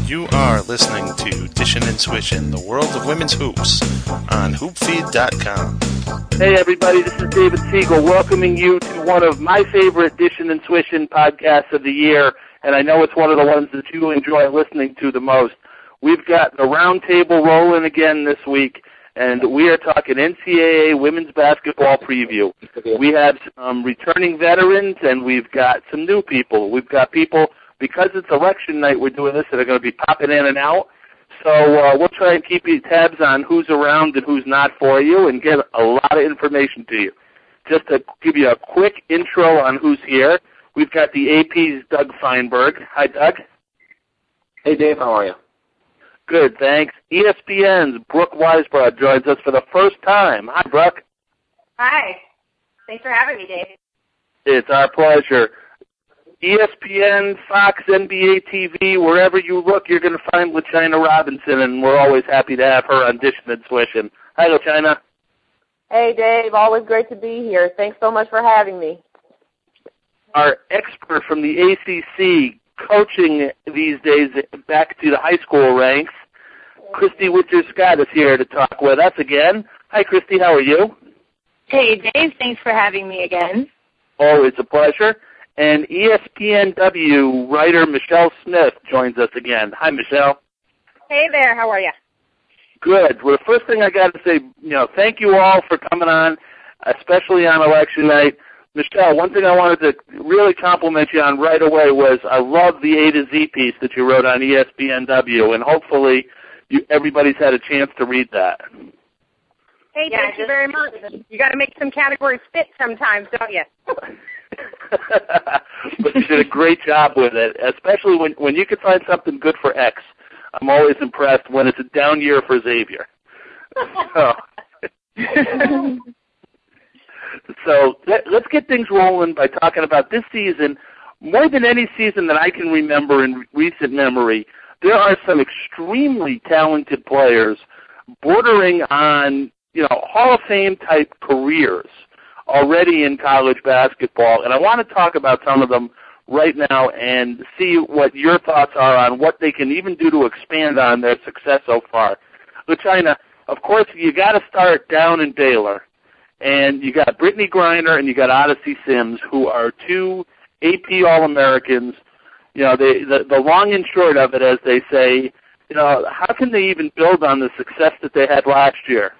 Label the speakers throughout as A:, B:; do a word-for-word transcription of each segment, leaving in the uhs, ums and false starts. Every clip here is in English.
A: You are listening to Dishin' and Swishin', the world of women's hoops, on hoop feed dot com.
B: Hey everybody, this is David Siegel welcoming you to one of my favorite Dishin' and Swishin' podcasts of the year, and I know it's one of the ones that you enjoy listening to the most. We've got the round table rolling again this week, and we are talking N C double A women's basketball preview. We have some returning veterans, and we've got some new people. We've got people, because it's election night, we're doing this, that are going to be popping in and out. So uh, we'll try and keep you tabs on who's around and who's not for you and get a lot of information to you. Just to give you a quick intro on who's here, we've got the A P's Doug Feinberg. Hi, Doug.
C: Hey, Dave. How are you?
B: Good, thanks. E S P N's Brooke Weisbrod joins us for the first time. Hi, Brooke.
D: Hi. Thanks for having me, Dave.
B: It's our pleasure. E S P N, Fox, N B A T V, wherever you look, you're going to find LaChina Robinson, and we're always happy to have her on Dishin' and Swishin'. Hi, LaChina.
E: Hey, Dave. Always great to be here. Thanks so much for having me.
B: Our expert from the A C C, coaching these days back to the high school ranks, Christy Witcher-Scott is here to talk with us again. Hi, Christy. How are you?
F: Hey, Dave. Thanks for having me again.
B: Oh, it's a pleasure. And E S P N W writer Michelle Smith joins us again. Hi, Michelle.
D: Hey there. How are you?
B: Good. Well, the first thing I got to say, you know, thank you all for coming on, especially on election night. Michelle, one thing I wanted to really compliment you on right away was I love the A to Z piece that you wrote on E S P N W, and hopefully you, everybody's had a chance to read that.
D: Hey, yeah, thank you very much. You got to make some categories fit sometimes, don't you?
B: But you did a great job with it, especially when, when you can find something good for X. I'm always impressed when it's a down year for Xavier. So, so let, let's get things rolling by talking about this season. More than any season that I can remember in recent memory, there are some extremely talented players bordering on, you know, Hall of Fame type careers already in college basketball, and I want to talk about some of them right now and see what your thoughts are on what they can even do to expand on their success so far. LaChina, of course, you got to start down in Baylor, and you got Brittany Griner and you got Odyssey Sims, who are two A P All-Americans. You know, they, the, the long and short of it, as they say, you know, how can they even build on the success that they had last year?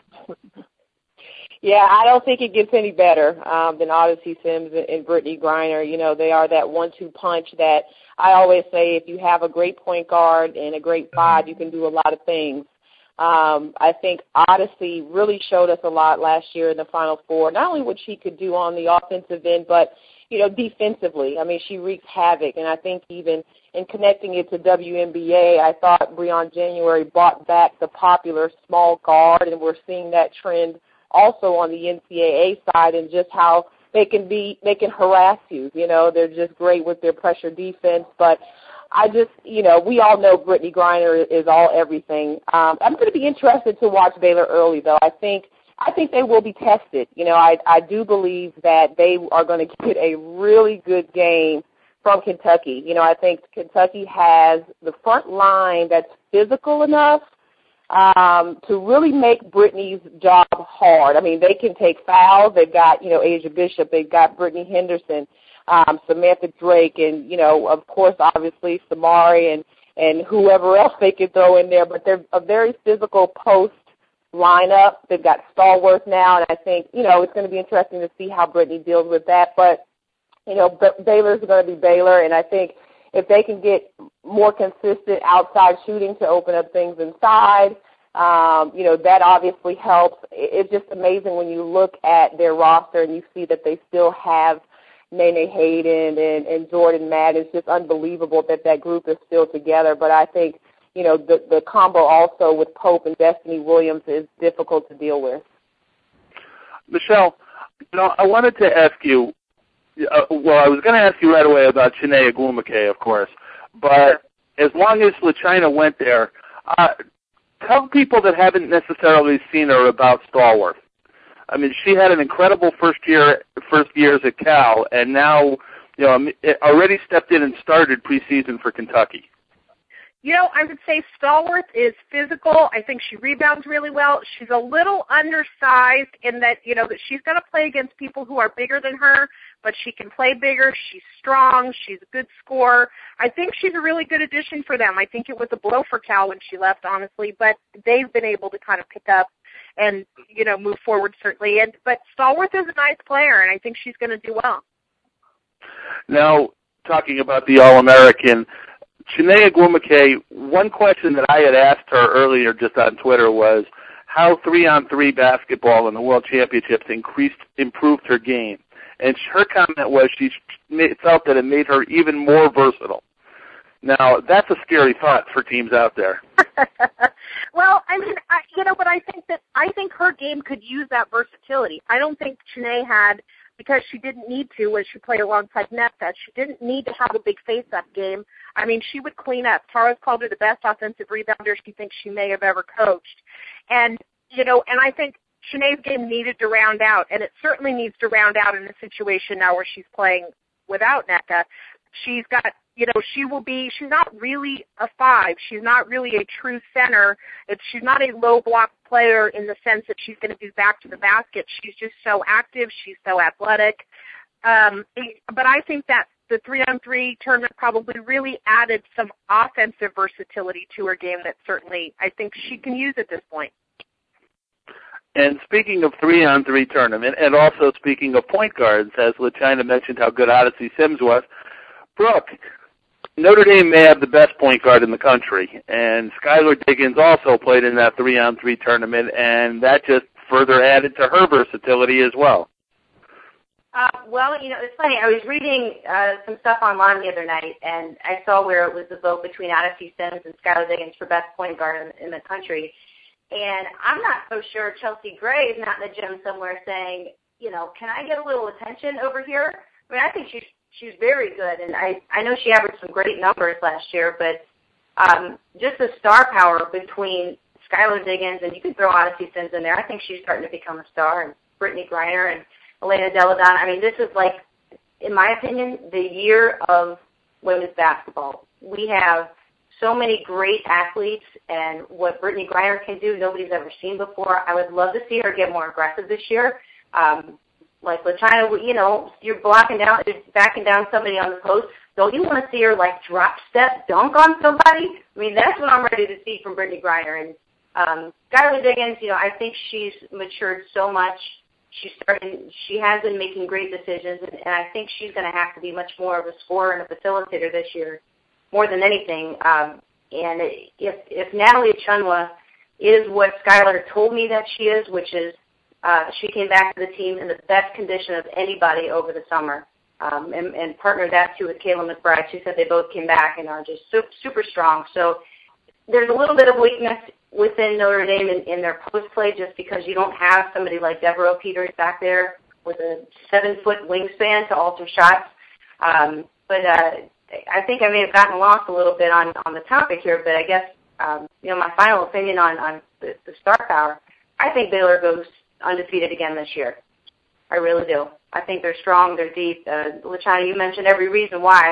E: Yeah, I don't think it gets any better um, than Odyssey Sims and Brittany Griner. You know, they are that one two punch that I always say if you have a great point guard and a great five, you can do a lot of things. Um, I think Odyssey really showed us a lot last year in the Final Four, not only what she could do on the offensive end, but, you know, defensively. I mean, she wreaks havoc, and I think even in connecting it to W N B A, I thought Breon January brought back the popular small guard, and we're seeing that trend also on the N C double A side, and just how they can be, they can harass you. You know, they're just great with their pressure defense. But I just, you know, we all know Brittany Griner is all everything. Um, I'm going to be interested to watch Baylor early, though. I think, I think they will be tested. You know, I, I do believe that they are going to get a really good game from Kentucky. You know, I think Kentucky has the front line that's physical enough Um, to really make Brittany's job hard. I mean, they can take fouls. They've got, you know, Asia Bishop. They've got Brittany Henderson, um, Samantha Drake, and, you know, of course, obviously, Samari and, and whoever else they could throw in there. But they're a very physical post lineup. They've got Stallworth now, and I think, you know, it's going to be interesting to see how Brittany deals with that. But, you know, B- Baylor's going to be Baylor, and I think if they can get more consistent outside shooting to open up things inside, um, you know, that obviously helps. It's just amazing when you look at their roster and you see that they still have Nene Hayden and, and Jordan Madden. It's just unbelievable that that group is still together. But I think, you know, the, the combo also with Pope and Destiny Williams is difficult to deal with.
B: Michelle, you know, I wanted to ask you, Uh, well, I was going to ask you right away about Chiney Ogwumike, of course, but as long as LaChina went there, uh, tell people that haven't necessarily seen her about Stallworth. I mean, she had an incredible first year, first years at Cal, and now, you know, already stepped in and started preseason for Kentucky.
D: You know, I would say Stallworth is physical. I think she rebounds really well. She's a little undersized in that, you know, that she's going to play against people who are bigger than her, but she can play bigger. She's strong. She's a good scorer. I think she's a really good addition for them. I think it was a blow for Cal when she left, honestly, but they've been able to kind of pick up and, you know, move forward, certainly. And But Stallworth is a nice player, and I think she's going to do well.
B: Now, talking about the All-American, Chiney Ogwumike, one question that I had asked her earlier just on Twitter was how three-on-three basketball in the World Championships increased, improved her game. And her comment was she felt that it made her even more versatile. Now, that's a scary thought for teams out there.
D: Well, I mean, I, you know, but I think that I think her game could use that versatility. I don't think Chiney had, because she didn't need to when she played alongside Nneka. She didn't need to have a big face-up game. I mean, she would clean up. Tara's called her the best offensive rebounder she thinks she may have ever coached. And, you know, and I think Chiney's game needed to round out, and it certainly needs to round out in a situation now where she's playing without Nneka. She's got, you know, she will be, she's not really a five. She's not really a true center. It's, she's not a low block player in the sense that she's going to do back to the basket. She's just so active. She's so athletic. Um, but I think that the three-on-three tournament probably really added some offensive versatility to her game that certainly I think she can use at this point.
B: And speaking of three-on-three tournament, and also speaking of point guards, as LaChina mentioned how good Odyssey Sims was, Brooke, Notre Dame may have the best point guard in the country, and Skylar Diggins also played in that three-on-three tournament, and that just further added to her versatility as well.
G: Uh, well, you know, it's funny. I was reading uh, some stuff online the other night, and I saw where it was the vote between Odyssey Sims and Skylar Diggins for best point guard in, in the country. And I'm not so sure Chelsea Gray is not in the gym somewhere saying, you know, can I get a little attention over here? I mean, I think she's she's very good, and I, I know she averaged some great numbers last year, but um, just the star power between Skylar Diggins, and you can throw Odyssey Sims in there. I think she's starting to become a star, and Brittany Griner and Elena Deladon. I mean, this is like, in my opinion, the year of women's basketball. We have so many great athletes, and what Brittany Griner can do, nobody's ever seen before. I would love to see her get more aggressive this year. Um, like LaChina, you know, you're blocking down, you're backing down somebody on the post. Don't you want to see her, like, drop step dunk on somebody? I mean, that's what I'm ready to see from Brittany Griner. And um, Skylar Diggins, you know, I think she's matured so much. She's starting, she has been making great decisions, and, and I think she's going to have to be much more of a scorer and a facilitator this year, more than anything. Um, and if if Natalie Achunwa is what Skylar told me that she is, which is uh, she came back to the team in the best condition of anybody over the summer, um, and, and partnered that too with Kayla McBride. She said they both came back and are just super, super strong. So there's a little bit of weakness within Notre Dame in, in their post play, just because you don't have somebody like Devereaux Peters back there with a seven-foot wingspan to alter shots. Um, but uh, I think I may have gotten lost a little bit on, on the topic here, but I guess, um, you know, my final opinion on, on the, the star power, I think Baylor goes undefeated again this year. I really do. I think they're strong, they're deep. Uh, LaChina, you mentioned every reason why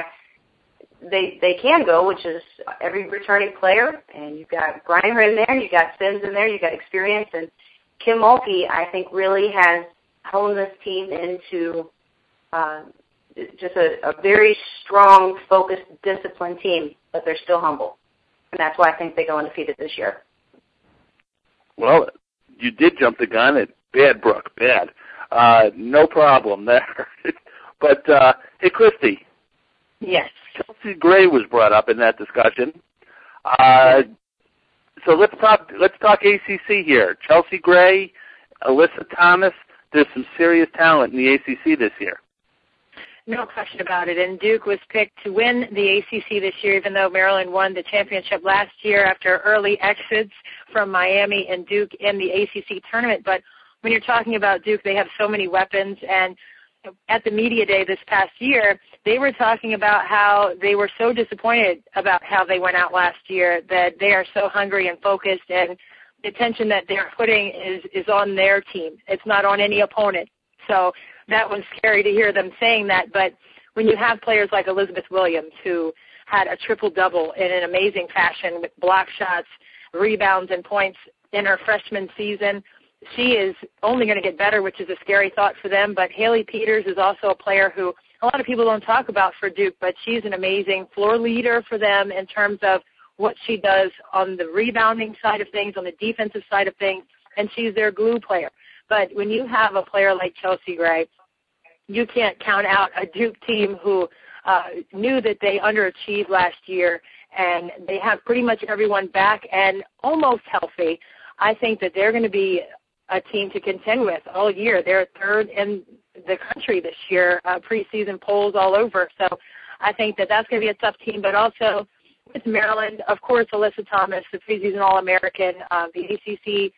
G: they they can go, which is every returning player, and you've got Griner in there, you've got Sims in there, you've got experience, and Kim Mulkey, I think, really has honed this team into uh, just a, a very strong, focused, disciplined team, but they're still humble. And that's why I think they go undefeated this year.
B: Well, you did jump the gun at bad, Brooke, bad. Uh, no problem there. But, uh, hey, Christy.
F: Yes.
B: Chelsea Gray was brought up in that discussion. Uh, so let's talk, let's talk A C C here. Chelsea Gray, Alyssa Thomas, there's some serious talent in the A C C this year.
F: No question about it. And Duke was picked to win the A C C this year, even though Maryland won the championship last year after early exits from Miami and Duke in the A C C tournament. But when you're talking about Duke, they have so many weapons. And at the media day this past year, they were talking about how they were so disappointed about how they went out last year, that they are so hungry and focused, and the attention that they're putting is, is on their team. It's not on any opponent. So that was scary to hear them saying that. But when you have players like Elizabeth Williams, who had a triple-double in an amazing fashion with block shots, rebounds, and points in her freshman season. She is only going to get better, which is a scary thought for them. But Haley Peters is also a player who a lot of people don't talk about for Duke, but she's an amazing floor leader for them in terms of what she does on the rebounding side of things, on the defensive side of things, and she's their glue player. But when you have a player like Chelsea Gray, you can't count out a Duke team who uh, knew that they underachieved last year, and they have pretty much everyone back and almost healthy. I think that they're going to be a team to contend with all year. They're third in the country this year, uh, preseason polls all over. So I think that that's going to be a tough team, but also with Maryland, of course, Alyssa Thomas, the preseason All-American, uh, the A C C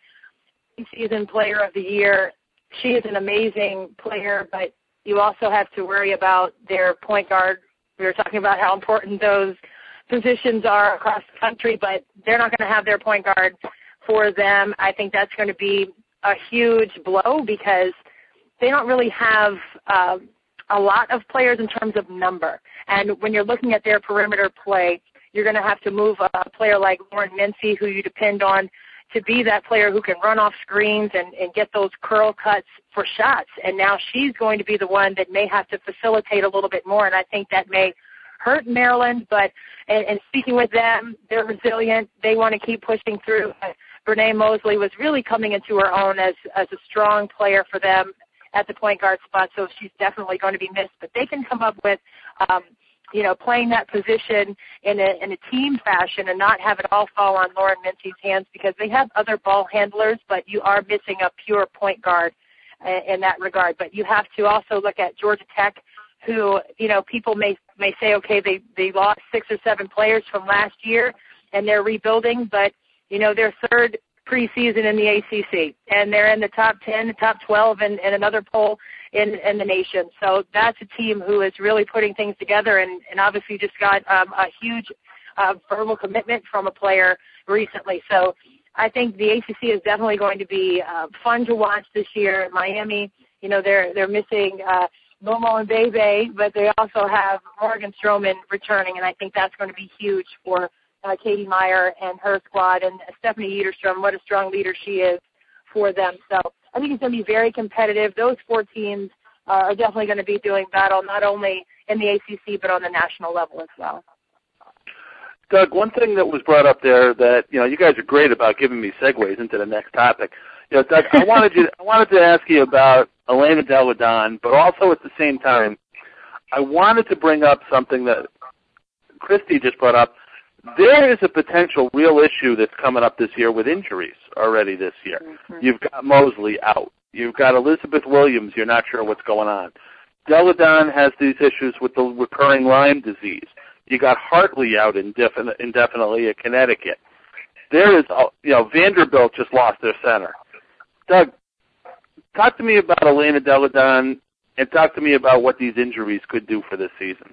F: season player of the year. She is an amazing player, but you also have to worry about their point guard. We were talking about how important those positions are across the country, but they're not going to have their point guard for them. I think that's going to be a huge blow because they don't really have uh, a lot of players in terms of number. And when you're looking at their perimeter play, you're going to have to move a player like Lauren Mincy, who you depend on to be that player who can run off screens and, and get those curl cuts for shots. And now she's going to be the one that may have to facilitate a little bit more, and I think that may hurt Maryland. But and, and speaking with them, they're resilient. They want to keep pushing through. Brene Mosley was really coming into her own as, as a strong player for them at the point guard spot, so she's definitely going to be missed. But they can come up with um, – you know, playing that position in a, in a team fashion and not have it all fall on Lauren Mincy's hands because they have other ball handlers, but you are missing a pure point guard in, in that regard. But you have to also look at Georgia Tech, who, you know, people may may say, okay, they, they lost six or seven players from last year and they're rebuilding, but, you know, they're third preseason in the A C C, and they're in the top ten, the top twelve in, in another poll in, in the nation. So that's a team who is really putting things together, and, and obviously just got um, a huge uh, verbal commitment from a player recently. So I think the A C C is definitely going to be uh, fun to watch this year. Miami, you know, they're they're missing uh, Momo and Bebe, but they also have Morgan Stroman returning, and I think that's going to be huge for Uh, Katie Meyer and her squad, and Stephanie Ederstrom, what a strong leader she is for them. So I think it's going to be very competitive. Those four teams uh, are definitely going to be doing battle not only in the A C C but on the national level as well.
B: Doug, one thing that was brought up there that, you know, you guys are great about giving me segues into the next topic. You know, Doug, I wanted you, I wanted to ask you about Elena Delle Donne, but also at the same time, I wanted to bring up something that Christy just brought up. There is a potential real issue that's coming up this year with injuries already this year. Mm-hmm. You've got Mosley out. You've got Elizabeth Williams. You're not sure what's going on. Delle Donne has these issues with the recurring Lyme disease. You got Hartley out indefin- indefinitely at Connecticut. There is, you know, Vanderbilt just lost their center. Doug, talk to me about Elena Delle Donne and talk to me about what these injuries could do for this season.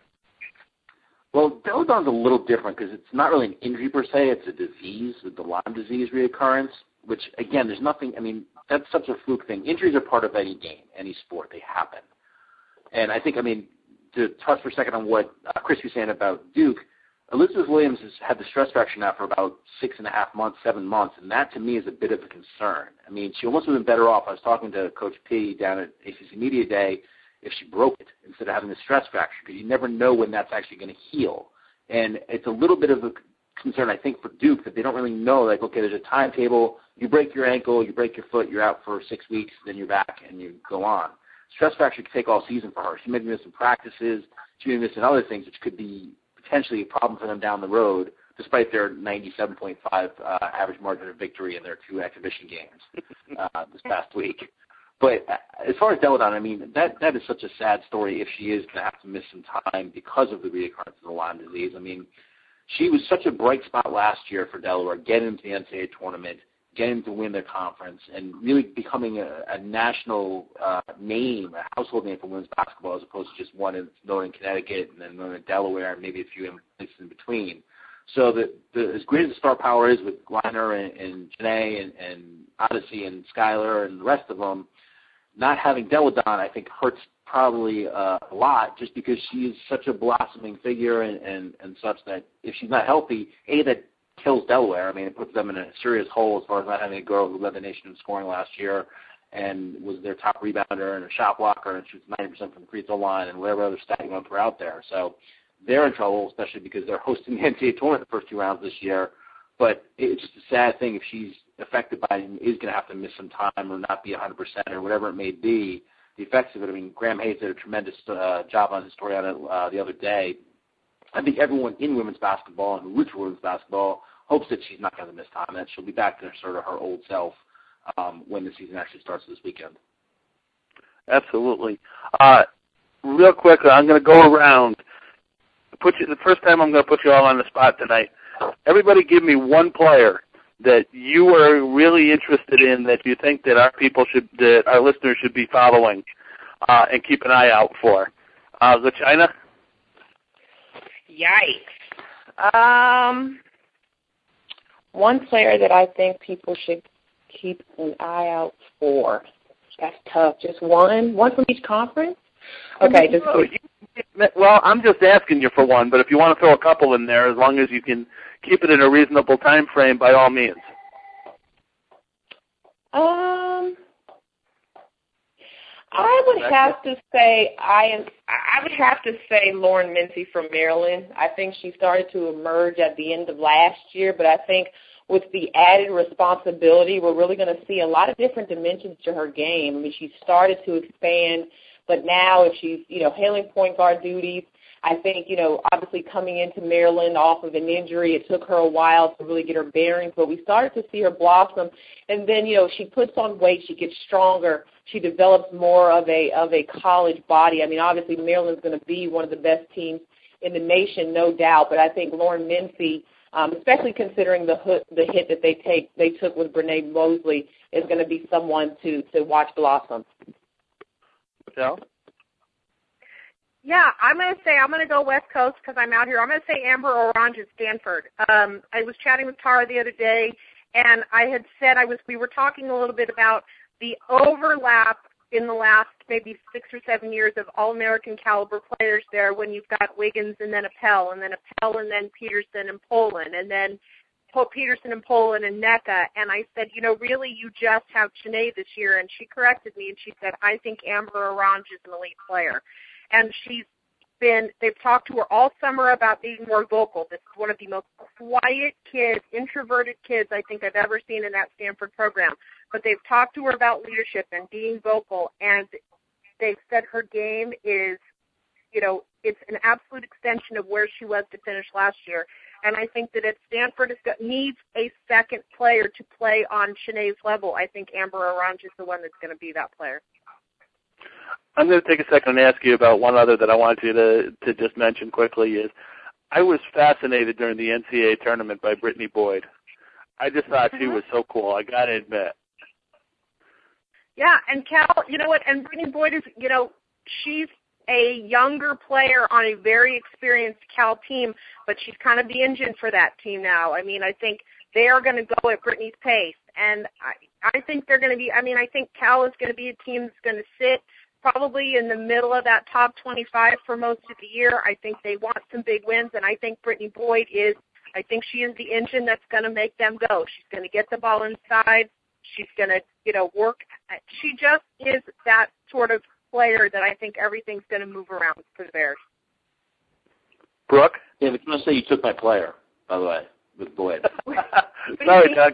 C: Well, Delle Donne's a little different because it's not really an injury per se. It's a disease, the Lyme disease reoccurrence, which, again, there's nothing, I mean, that's such a fluke thing. Injuries are part of any game, any sport. They happen. And I think, I mean, to touch for a second on what uh, Chris was saying about Duke, Elizabeth Williams has had the stress fracture now for about six and a half months, seven months, and that to me is a bit of a concern. I mean, she almost would have been better off. I was talking to Coach P down at A C C Media Day if she broke it instead of having the stress fracture, because you never know when that's actually going to heal. And it's a little bit of a concern, I think, for Duke that they don't really know, like, okay, there's a timetable. You break your ankle, you break your foot, you're out for six weeks, then you're back and you go on. Stress fracture could take all season for her. She may be missing practices. She may be missing other things, which could be potentially a problem for them down the road, despite their ninety-seven point five uh, average margin of victory in their two exhibition games uh, this past week. But as far as Delle Donne, I mean, that that is such a sad story if she is going to have to miss some time because of the reoccurrence of the Lyme disease. I mean, she was such a bright spot last year for Delaware, getting into the N C double A tournament, getting to win their conference, and really becoming a, a national uh, name, a household name for women's basketball, as opposed to just one in, known in Connecticut and then known in Delaware and maybe a few places in between. So the, the, as great as the star power is with Gliner and, and Janae and, and Odyssey and Skylar and the rest of them, not having Delle Donne, I think, hurts probably uh, a lot, just because she is such a blossoming figure and, and, and such that if she's not healthy, A, that kills Delaware. I mean, it puts them in a serious hole as far as not having a girl who led the nation in scoring last year and was their top rebounder and a shot blocker and shoots ninety percent from the free throw line and whatever other stat you want to throw out there. So they're in trouble, especially because they're hosting the N C double A tournament the first two rounds this year. But it's just a sad thing if she's affected by it and is going to have to miss some time or not be one hundred percent or whatever it may be. The effects of it, I mean, Graham Hayes did a tremendous uh, job on his story on it uh, the other day. I think everyone in women's basketball and who roots for women's basketball hopes that she's not going to miss time, that she'll be back to sort of her old self um, when the season actually starts this weekend.
B: Absolutely. Uh, real quick, I'm going to go around. Put you the first time I'm going to put you all on the spot tonight. Everybody give me one player that you are really interested in that you think that our people should, that our listeners should be following uh, and keep an eye out for. Uh, LaChina?
E: Yikes. Um, one player that I think people should keep an eye out for. That's tough. Just one? One from each conference? Okay, just
B: no, you, well, I'm just asking you for one, but if you want to throw a couple in there, as long as you can keep it in a reasonable time frame, by all means.
E: Um, I would have to say I am. I would have to say Lauren Mincy from Maryland. I think she started to emerge at the end of last year, but I think with the added responsibility, we're really going to see a lot of different dimensions to her game. I mean, she started to expand, but now if she's, you know, handling point guard duties, I think, you know, obviously coming into Maryland off of an injury, it took her a while to really get her bearings, but we started to see her blossom. And then, you know, she puts on weight, she gets stronger, she develops more of a of a college body. I mean, obviously Maryland's going to be one of the best teams in the nation, no doubt, but I think Lauren Mincy, um, especially considering the hit, the hit that they take they took with Brene Mosley, is going to be someone to, to watch blossom.
B: Michelle?
D: Yeah, I'm going to say I'm going to go West Coast because I'm out here. I'm going to say Amber Orange at Stanford. Um, I was chatting with Tara the other day, and I had said I was. We were talking a little bit about the overlap in the last maybe six or seven years of All-American caliber players there. When you've got Wiggins and then Appel, and then Appel and then Peterson and Poland, and then Peterson and Poland and Nneka. And I said, you know, really, you just have Chiney this year. And she corrected me, and she said, I think Amber Orange is an elite player. And she's been, they've talked to her all summer about being more vocal. This is one of the most quiet kids, introverted kids I think I've ever seen in that Stanford program. But they've talked to her about leadership and being vocal, and they've said her game is, you know, it's an absolute extension of where she was to finish last year. And I think that if Stanford has got, needs a second player to play on Chiney's level, I think Amber Orange is the one that's going to be that player.
B: I'm going to take a second and ask you about one other that I wanted you to, to just mention quickly is I was fascinated during the N C double A tournament by Brittany Boyd. I just thought mm-hmm. she was so cool, I got to admit.
D: Yeah, and Cal, you know what, and Brittany Boyd is, you know, she's a younger player on a very experienced Cal team, but she's kind of the engine for that team now. I mean, I think they are going to go at Brittany's pace, and I, I think they're going to be, I mean, I think Cal is going to be a team that's going to sit probably in the middle of that top twenty-five for most of the year. I think they want some big wins, and I think Brittany Boyd is, I think she is the engine that's going to make them go. She's going to get the ball inside. She's going to, you know, work. She just is that sort of player that I think everything's going to move around for the Bears.
B: Brooke?
C: Yeah, but you must say you took my player, by the way, with Boyd.
B: Sorry, Doug.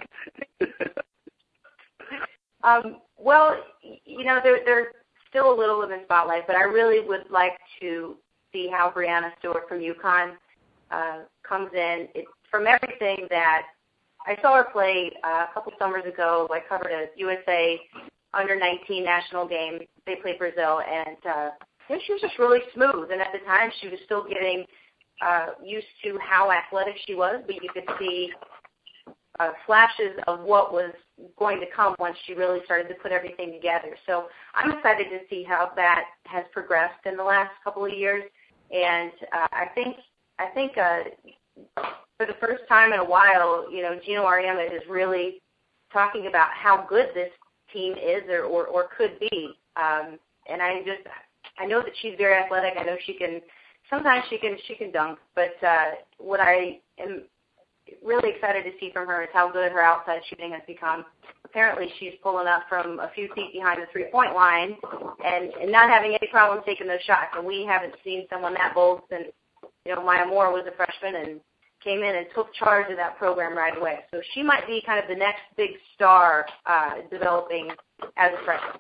G: um, well, you know, they're, they're still a little in the spotlight, but I really would like to see how Brianna Stewart from UConn uh, comes in. It, from everything that I saw her play uh, a couple summers ago, I covered a U S A under nineteen national game. They played Brazil, and uh, you know, she was just really smooth. And at the time, she was still getting uh, used to how athletic she was, but you could see uh, flashes of what was going to come once she really started to put everything together. So I'm excited to see how that has progressed in the last couple of years. And uh, I think I think uh, for the first time in a while, you know, Gino Auriemma is really talking about how good this team is or, or, or could be. Um, and I just I know that she's very athletic. I know she can. Sometimes she can she can dunk. But uh, what I am really excited to see from her is how good her outside shooting has become. Apparently, she's pulling up from a few feet behind the three-point line and, and not having any problem taking those shots. And we haven't seen someone that bold since, you know, Maya Moore was a freshman and came in and took charge of that program right away. So she might be kind of the next big star uh, developing as a freshman.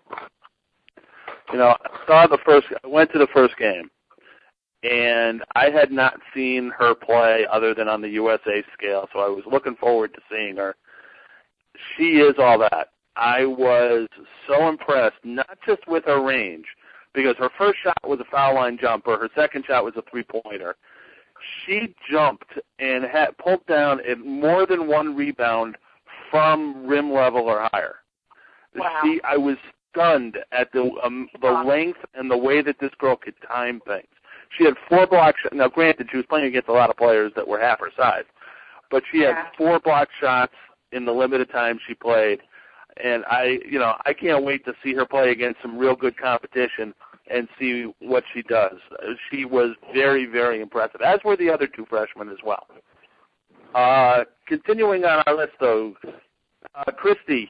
B: You know, I saw the first. I went to the first game, and I had not seen her play other than on the U S A scale, so I was looking forward to seeing her. She is all that. I was so impressed, not just with her range, because her first shot was a foul line jumper, her second shot was a three-pointer. She jumped and had pulled down at more than one rebound from rim level or higher.
G: Wow.
B: She, I was stunned at the um, the length and the way that this girl could time things. She had four block shots. Now, granted, she was playing against a lot of players that were half her size, but she had
G: yeah.
B: four block shots in the limited time she played. And I, you know, I can't wait to see her play against some real good competition and see what she does. She was very, very impressive, as were the other two freshmen as well. Uh, continuing on our list, though, uh, Christy.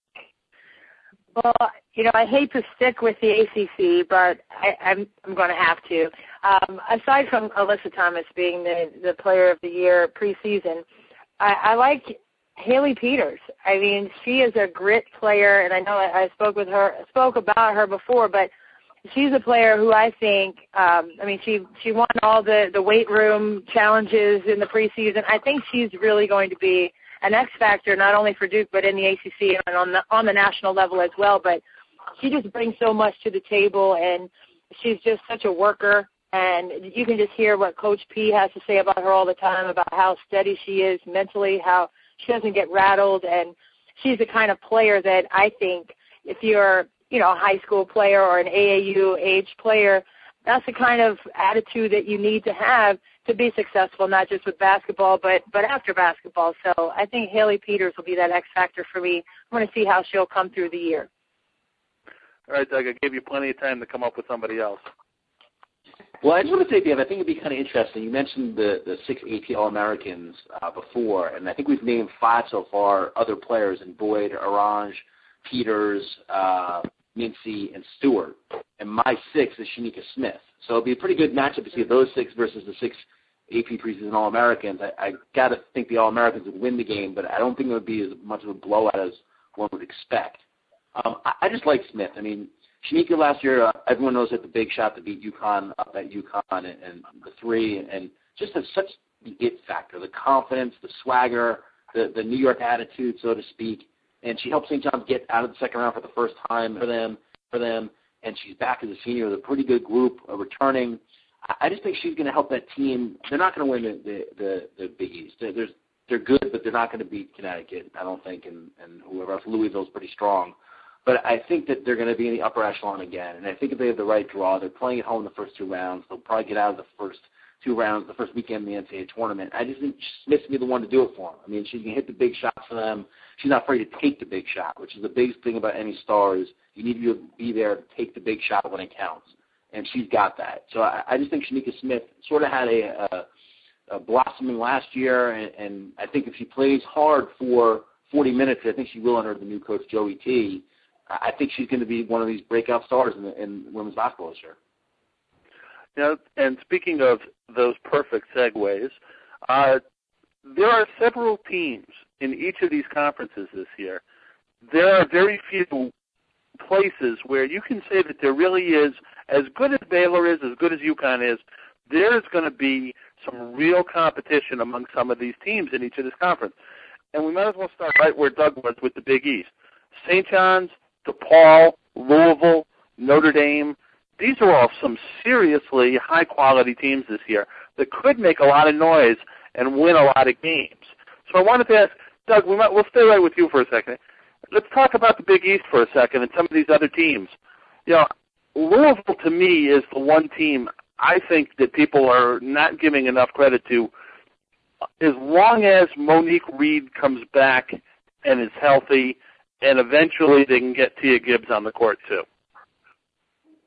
F: Well, you know, I hate to stick with the A C C, but I, I'm, I'm going to have to. Um, aside from Alyssa Thomas being the, the player of the year preseason, I, I like Haley Peters. I mean, she is a grit player, and I know I, I spoke with her, spoke about her before, but she's a player who I think, um, I mean, she she won all the, the weight room challenges in the preseason. I think she's really going to be an X factor, not only for Duke, but in the A C C and on the on the national level as well. But she just brings so much to the table, and she's just such a worker. And you can just hear what Coach P has to say about her all the time, about how steady she is mentally, how she doesn't get rattled. And she's the kind of player that I think if you're, you know, a high school player or an A A U age player, that's the kind of attitude that you need to have to be successful, not just with basketball, but, but after basketball. So I think Haley Peters will be that X factor for me. I want to see how she'll come through the year.
B: All right, Doug, I gave you plenty of time to come up with somebody else.
C: Well, I just want to say, Dave, I think it'd be kind of interesting. You mentioned the, the six A P All-Americans uh, before, and I think we've named five so far other players in Boyd, Orange, Peters, uh, Mincy, and Stewart. And my six is Shanika Smith. So it'll be a pretty good matchup to see those six versus the six A P preseason All-Americans. I, I got to think the All-Americans would win the game, but I don't think it would be as much of a blowout as one would expect. Um, I, I just like Smith. I mean, Shanika last year, uh, everyone knows that the big shot to beat UConn up at UConn and, and the three, and, and just has such the it factor, the confidence, the swagger, the, the New York attitude, so to speak. And she helped Saint John's get out of the second round for the first time for them, for them. And she's back as a senior with a pretty good group, uh, returning. I, I just think she's going to help that team. They're not going to win the the, the, the Big East. They're, they're, they're good, but they're not going to beat Connecticut, I don't think, and, and whoever else. Louisville's pretty strong. But I think that they're going to be in the upper echelon again. And I think if they have the right draw, they're playing at home the first two rounds. They'll probably get out of the first two rounds, the first weekend in the N C double A tournament. I just think Smith's going to be the one to do it for them. I mean, she can hit the big shots for them. She's not afraid to take the big shot, which is the biggest thing about any star is you need to be there to take the big shot when it counts. And she's got that. So I, I just think Shanika Smith sort of had a, a, a blossoming last year, and, and I think if she plays hard for forty minutes, I think she will under the new coach, Joey T. I think she's going to be one of these breakout stars in, the, in women's basketball this year.
B: Yeah, and speaking of those perfect segues, uh, there are several teams in each of these conferences this year. There are very few places where you can say that there really is, as good as Baylor is, as good as UConn is, there's going to be some real competition among some of these teams in each of this conference. And we might as well start right where Doug was with the Big East. Saint John's, DePaul, Louisville, Notre Dame, these are all some seriously high-quality teams this year that could make a lot of noise and win a lot of games. So I wanted to ask, Doug, we might, we'll stay right with you for a second. Let's talk about the Big East for a second and some of these other teams. You know, Louisville, to me, is the one team I think that people are not giving enough credit to. As long as Monique Reed comes back and is healthy, and eventually they can get Tia Gibbs on the court too.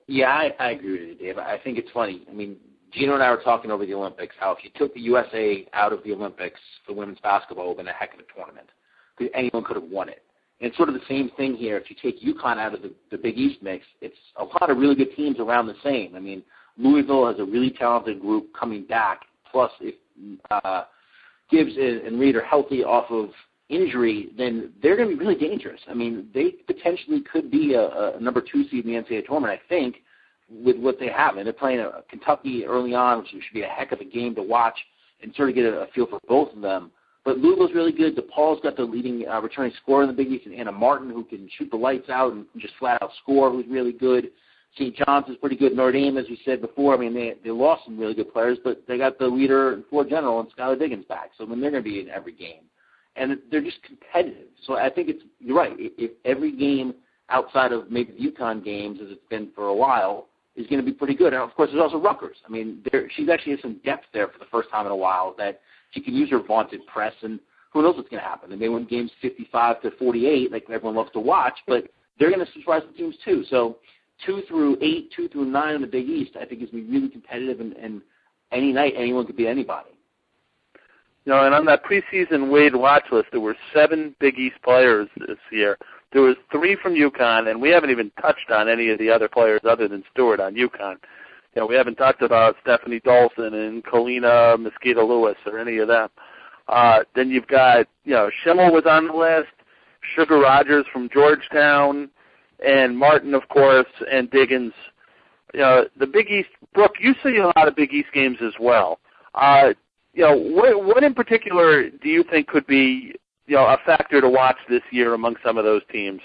C: Yeah, I, I agree with you, Dave. I think it's funny. I mean, Gino and I were talking over the Olympics how if you took the U S A out of the Olympics for women's basketball, it would have been a heck of a tournament. Anyone could have won it. And it's sort of the same thing here. If you take UConn out of the, the Big East mix, it's a lot of really good teams around the same. I mean, Louisville has a really talented group coming back. Plus, if uh, Gibbs and Reed are healthy off of injury, then they're going to be really dangerous. I mean, they potentially could be a, a number two seed in the N C double A tournament, I think, with what they have. And they're playing a, Kentucky early on, which should be a heck of a game to watch and sort of get a, a feel for both of them. But Louisville's really good. DePaul's got the leading uh, returning scorer in the Big East, and Anna Martin, who can shoot the lights out and just flat out score, who's really good. Saint John's is pretty good. Notre Dame, as we said before, I mean, they they lost some really good players, but they got the leader and floor general and Skylar Diggins back. So I mean, they're going to be in every game. And they're just competitive. So I think it's, you're right, if every game outside of maybe the UConn games, as it's been for a while, is going to be pretty good. And, of course, there's also Rutgers. I mean, there, she's actually has some depth there for the first time in a while that she can use her vaunted press, and who knows what's going to happen. They may win games fifty-five to forty-eight, like everyone loves to watch, but they're going to surprise the teams too. So two through eight, two through nine in the Big East, I think is going to be really competitive, and, and any night anyone could beat anybody.
B: You know, and on that preseason Wade watch list, there were seven Big East players this year. There was three from UConn, and we haven't even touched on any of the other players other than Stewart on UConn. You know, we haven't talked about Stephanie Dolson and Kalina Mosquito-Lewis or any of them. Uh, then you've got, you know, Schimmel was on the list, Sugar Rogers from Georgetown, and Martin, of course, and Diggins. You know, the Big East, Brooke, you see a lot of Big East games as well. Uh, you know, what, what in particular do you think could be, you know, a factor to watch this year among some of those teams?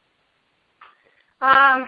G: Um,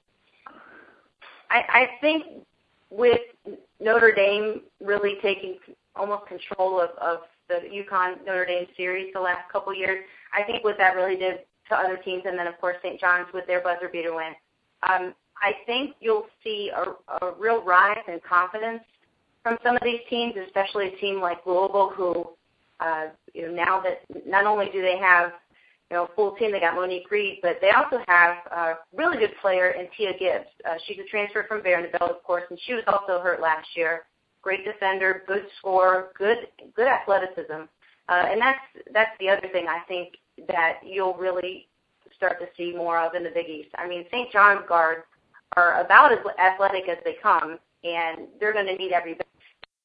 G: I, I think with Notre Dame really taking almost control of, of the UConn Notre Dame series the last couple of years, I think what that really did to other teams, and then of course Saint John's with their buzzer beater win. Um, I think you'll see a, a real rise in confidence from some of these teams, especially a team like Louisville, who uh, you know now that not only do they have you know a full team, they got Monique Reed, but they also have a really good player in Tia Gibbs. Uh, she's a transfer from Vanderbilt, of course, and she was also hurt last year. Great defender, good scorer, good good athleticism, uh, and that's that's the other thing I think that you'll really start to see more of in the Big East. I mean, Saint John's guards are about as athletic as they come, and they're going to need every bit.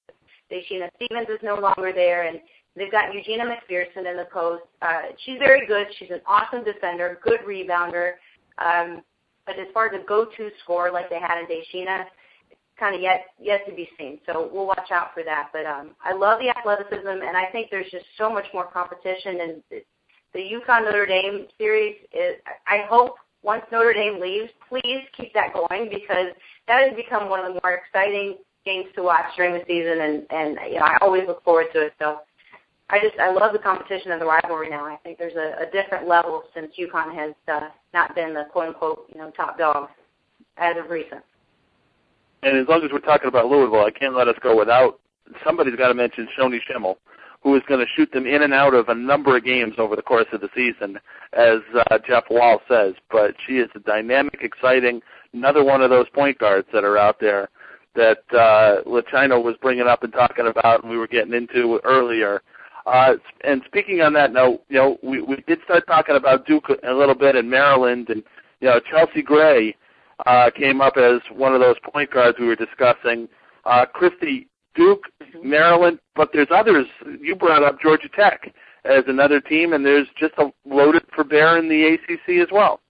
G: Sheena Stevens is no longer there, and they've got Eugenia McPherson in the post. Uh, she's very good. She's an awesome defender, good rebounder. Um, but as far as a go-to scorer like they had in Deshina, kind of yet yet to be seen. So we'll watch out for that. But um, I love the athleticism, and I think there's just so much more competition. And the UConn Notre Dame series is, I hope once Notre Dame leaves, please keep that going, because that has become one of the more exciting games to watch during the season, and, and you know, I always look forward to it. So I just I love the competition and the rivalry now. I think there's a, a different level since UConn has uh, not been the quote unquote you know top dog as of recent.
B: And as long as we're talking about Louisville, I can't let us go without somebody's got to mention Shoni Schimmel, who is going to shoot them in and out of a number of games over the course of the season, as uh, Jeff Wall says. But she is a dynamic, exciting, another one of those point guards that are out there that uh, LaChina was bringing up and talking about, and we were getting into earlier. Uh, and speaking on that note, you know, we, we did start talking about Duke a little bit in Maryland, and you know, Chelsea Gray uh, came up as one of those point guards we were discussing. Uh, Christy, Duke, Maryland, but there's others. You brought up Georgia Tech as another team, and there's just a loaded for bear in the A C C as well.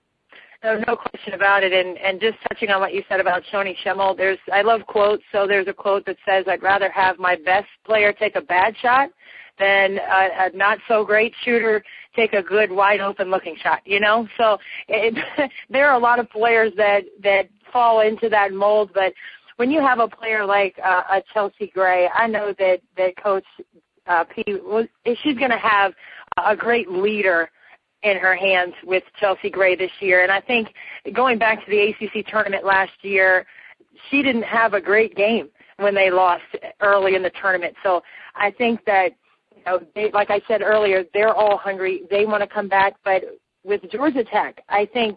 F: No, no question about it. And, and just touching on what you said about Shoni Schimmel, there's I love quotes. So there's a quote that says, "I'd rather have my best player take a bad shot than a, a not so great shooter take a good wide open looking shot." You know, so it, there are a lot of players that that fall into that mold, but when you have a player like uh, a Chelsea Gray, I know that that Coach uh, P, she's going to have a great leader in her hands with Chelsea Gray this year. And I think going back to the A C C tournament last year, she didn't have a great game when they lost early in the tournament. So I think that, you know, they, like I said earlier, they're all hungry. They want to come back. But with Georgia Tech, I think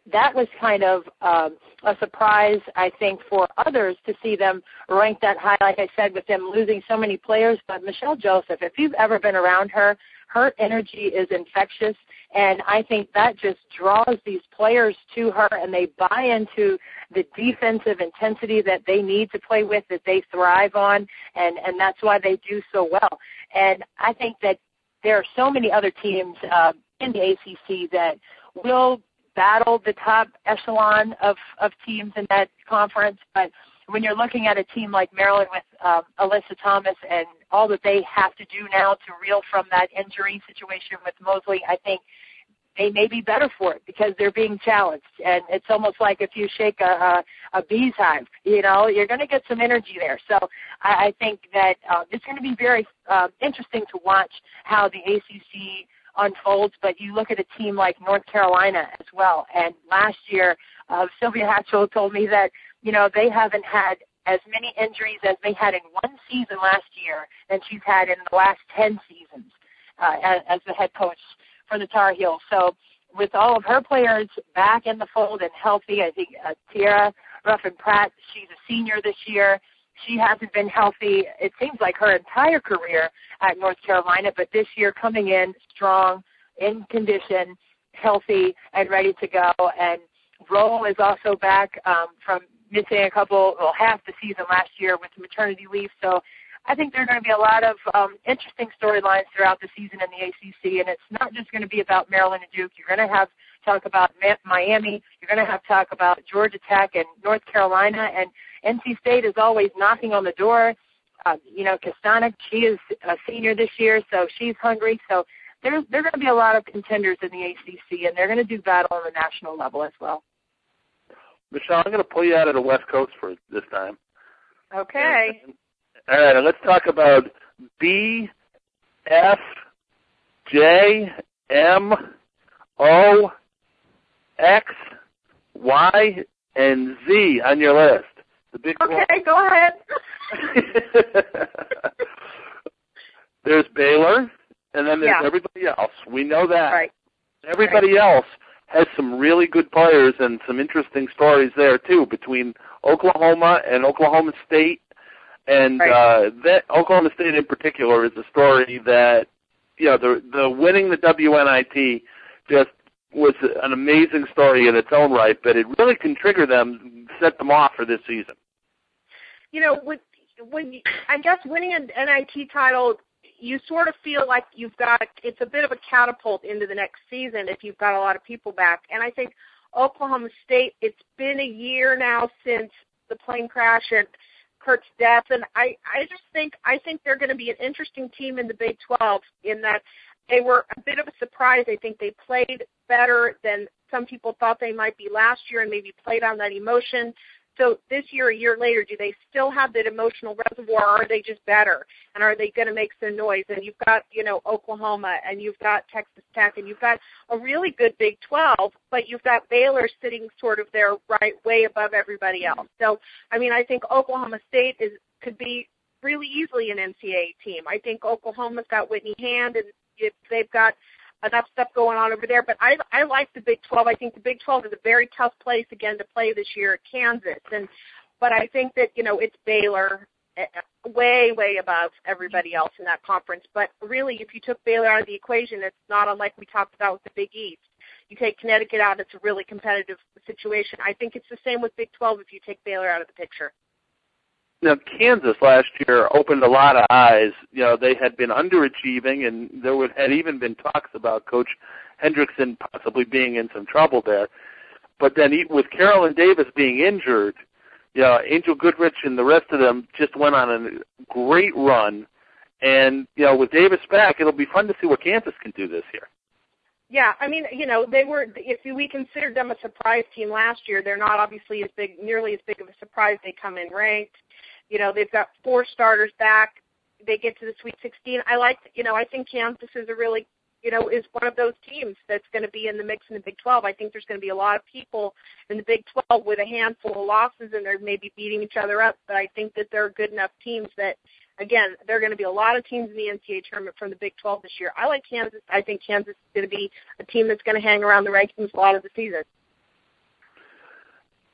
F: that was kind of um, a surprise, I think, for others to see them ranked that high, like I said, with them losing so many players. But Michelle Joseph, if you've ever been around her, her energy is infectious, and I think that just draws these players to her, and they buy into the defensive intensity that they need to play with, that they thrive on, and, and that's why they do so well. And I think that there are so many other teams uh, in the A C C that will battle the top echelon of, of teams in that conference, but when you're looking at a team like Maryland with um, Alyssa Thomas and all that they have to do now to reel from that injury situation with Mosley, I think they may be better for it because they're being challenged. And it's almost like if you shake a, a, a bee's hive, you know, you're going to get some energy there. So I, I think that uh, it's going to be very uh, interesting to watch how the A C C unfolds, but you look at a team like North Carolina as well. And last year, uh, Sylvia Hatchell told me that, you know, they haven't had as many injuries as they had in one season last year than she's had in the last ten seasons uh, as, as the head coach for the Tar Heels. So with all of her players back in the fold and healthy, I think uh, Tiara Ruffin-Pratt, she's a senior this year. She hasn't been healthy, it seems like her entire career at North Carolina, but this year coming in strong, in condition, healthy, and ready to go. And Roll is also back um, from missing a couple, well, half the season last year with maternity leave. So I think there are going to be a lot of um, interesting storylines throughout the season in the A C C, and it's not just going to be about Maryland and Duke. You're going to have talk about Miami. You're going to have talk about Georgia Tech and North Carolina, and N C State is always knocking on the door. Uh, you know, Kastanek, she is a senior this year, so she's hungry. So there's there are going to be a lot of contenders in the A C C, and they're going to do battle on the national level as well.
B: Michelle, I'm going to pull you out of the West Coast for this time.
D: Okay.
B: And, all right, let's talk about B, F, J, M, O, X, Y, and Z on your list. The big
D: okay,
B: one.
D: Go ahead.
B: There's Baylor, and then there's
D: yeah.
B: everybody else. We know that.
D: Right.
B: Everybody
D: right.
B: else has some really good players and some interesting stories there, too, between Oklahoma and Oklahoma State. And
D: right.
B: uh, that Oklahoma State in particular is a story that, you know, the, the winning the W N I T just was an amazing story in its own right, but it really can trigger them, set them off for this season.
D: You know, with, when you, I guess winning an N I T title, you sort of feel like you've got, it's a bit of a catapult into the next season if you've got a lot of people back. And I think Oklahoma State, it's been a year now since the plane crash and Kurt's death, and I, I just think I think they're going to be an interesting team in the Big twelve in that they were a bit of a surprise. I think they played better than some people thought they might be last year and maybe played on that emotion. So this year, a year later, do they still have that emotional reservoir, or are they just better? And are they going to make some noise? And you've got, you know, Oklahoma, and you've got Texas Tech, and you've got a really good Big twelve, but you've got Baylor sitting sort of there right way above everybody else. So, I mean, I think Oklahoma State is could be really easily an N C double A team. I think Oklahoma's got Whitney Hand, and if they've got enough stuff going on over there. But I I like the Big twelve. I think the Big twelve is a very tough place, again, to play this year at Kansas. And But I think that, you know, it's Baylor way, way above everybody else in that conference. But really, if you took Baylor out of the equation, it's not unlike we talked about with the Big East. You take Connecticut out, it's a really competitive situation. I think it's the same with Big twelve if you take Baylor out of the picture.
B: Now, Kansas last year opened a lot of eyes. You know, they had been underachieving, and there would, had even been talks about Coach Hendrickson possibly being in some trouble there. But then with Carolyn Davis being injured, you know, Angel Goodrich and the rest of them just went on a great run. And, you know, with Davis back, it'll be fun to see what Kansas can do this year.
D: Yeah, I mean, you know, they were, if we considered them a surprise team last year, they're not obviously as big, nearly as big of a surprise. They come in ranked. You know, they've got four starters back. They get to the Sweet sixteen. I like, you know, I think Kansas is a really, you know, is one of those teams that's going to be in the mix in the Big twelve. I think there's going to be a lot of people in the Big twelve with a handful of losses, and they're maybe beating each other up. But I think that they're good enough teams that, again, there are going to be a lot of teams in the N C double A tournament from the Big twelve this year. I like Kansas. I think Kansas is going to be a team that's going to hang around the rankings a lot of the season.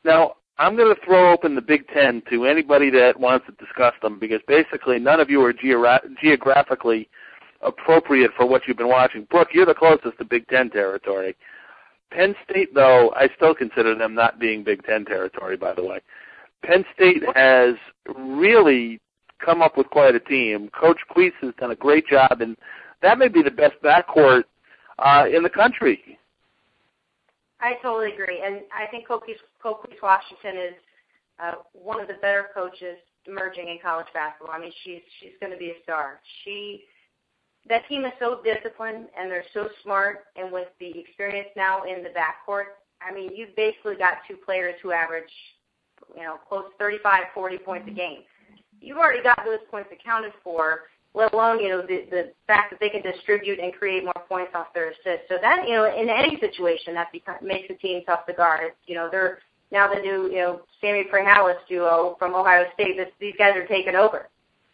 B: Now, I'm going to throw open the Big Ten to anybody that wants to discuss them because basically none of you are geora- geographically appropriate for what you've been watching. Brooke, you're the closest to Big Ten territory. Penn State, though, I still consider them not being Big Ten territory, by the way. Penn State has really come up with quite a team. Coach Queese has done a great job, and that may be the best backcourt uh, in the country.
G: I totally agree, and I think Coach Queese Washington is uh, one of the better coaches emerging in college basketball. I mean, she's she's going to be a star. She that team is so disciplined, and they're so smart, and with the experience now in the backcourt, I mean, you've basically got two players who average, you know, close to thirty-five, forty points a game. You've already got those points accounted for, let alone, you know, the, the fact that they can distribute and create more points off their assists. So that, you know, in any situation, that becomes, makes the team tough to guard. You know, they're now the new, you know, Sammy Prahalis duo from Ohio State. This, these guys are taking over.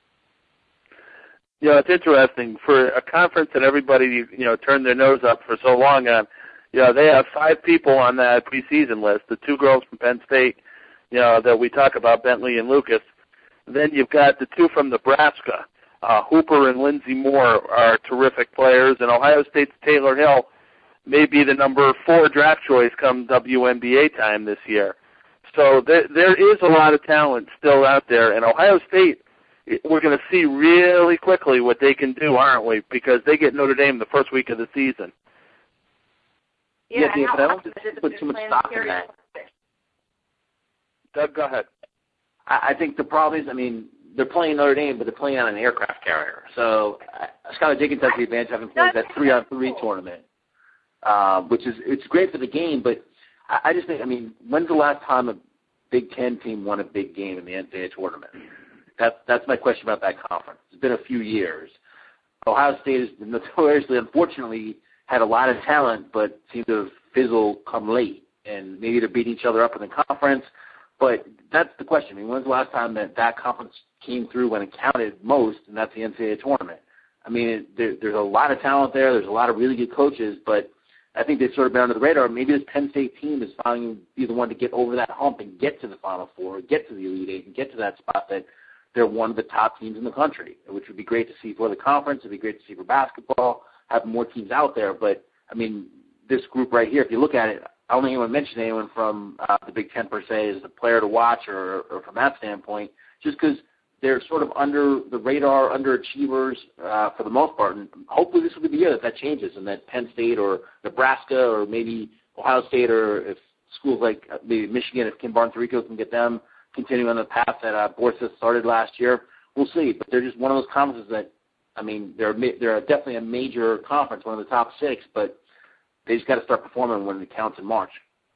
B: You know, it's interesting. For a conference that everybody, you know, turned their nose up for so long on, you know, they have five people on that preseason list, the two girls from Penn State, you know, that we talk about, Bentley and Lucas. Then you've got the two from Nebraska. Uh, Hooper and Lindsey Moore are terrific players, and Ohio State's Taylor Hill may be the number four draft choice come W N B A time this year. So there, there is a lot of talent still out there, and Ohio State, we're going to see really quickly what they can do, aren't we? Because they get Notre Dame the first week of the season.
G: Yeah,
C: yeah, but I don't
G: just
C: put too much stock in that.
B: Doug, go ahead.
C: I, I think the problem is, I mean, they're playing Notre Dame, but they're playing on an aircraft carrier. So uh, Skylar Diggins has the advantage of having played that three-on-three tournament, uh, which is it's great for the game. But I, I just think, I mean, when's the last time a Big Ten team won a big game in the N C double A tournament? That's that's my question about that conference. It's been a few years. Ohio State has notoriously, unfortunately, had a lot of talent, but seemed to fizzle come late. And maybe they're beating each other up in the conference. But that's the question. I mean, when's the last time that that conference came through when it counted most, and that's the N C double A tournament? I mean, it, there, there's a lot of talent there. There's a lot of really good coaches, but I think they've sort of been under the radar. Maybe this Penn State team is finally be the one to get over that hump and get to the Final Four, get to the Elite Eight, and get to that spot that they're one of the top teams in the country, which would be great to see for the conference. It would be great to see for basketball, have more teams out there. But, I mean, this group right here, if you look at it, I don't think anyone mentioned anyone from uh, the Big Ten per se as a player to watch or, or from that standpoint, just because they're sort of under the radar, underachievers uh, for the most part. And hopefully this will be the year that that changes and that Penn State or Nebraska or maybe Ohio State or if schools like maybe Michigan, if Kim Barnes-Rico can get them continuing on the path that uh, Borsa started last year, we'll see. But they're just one of those conferences that, I mean, they're, they're definitely a major conference, one of the top six, but they just got to start performing when it counts in March.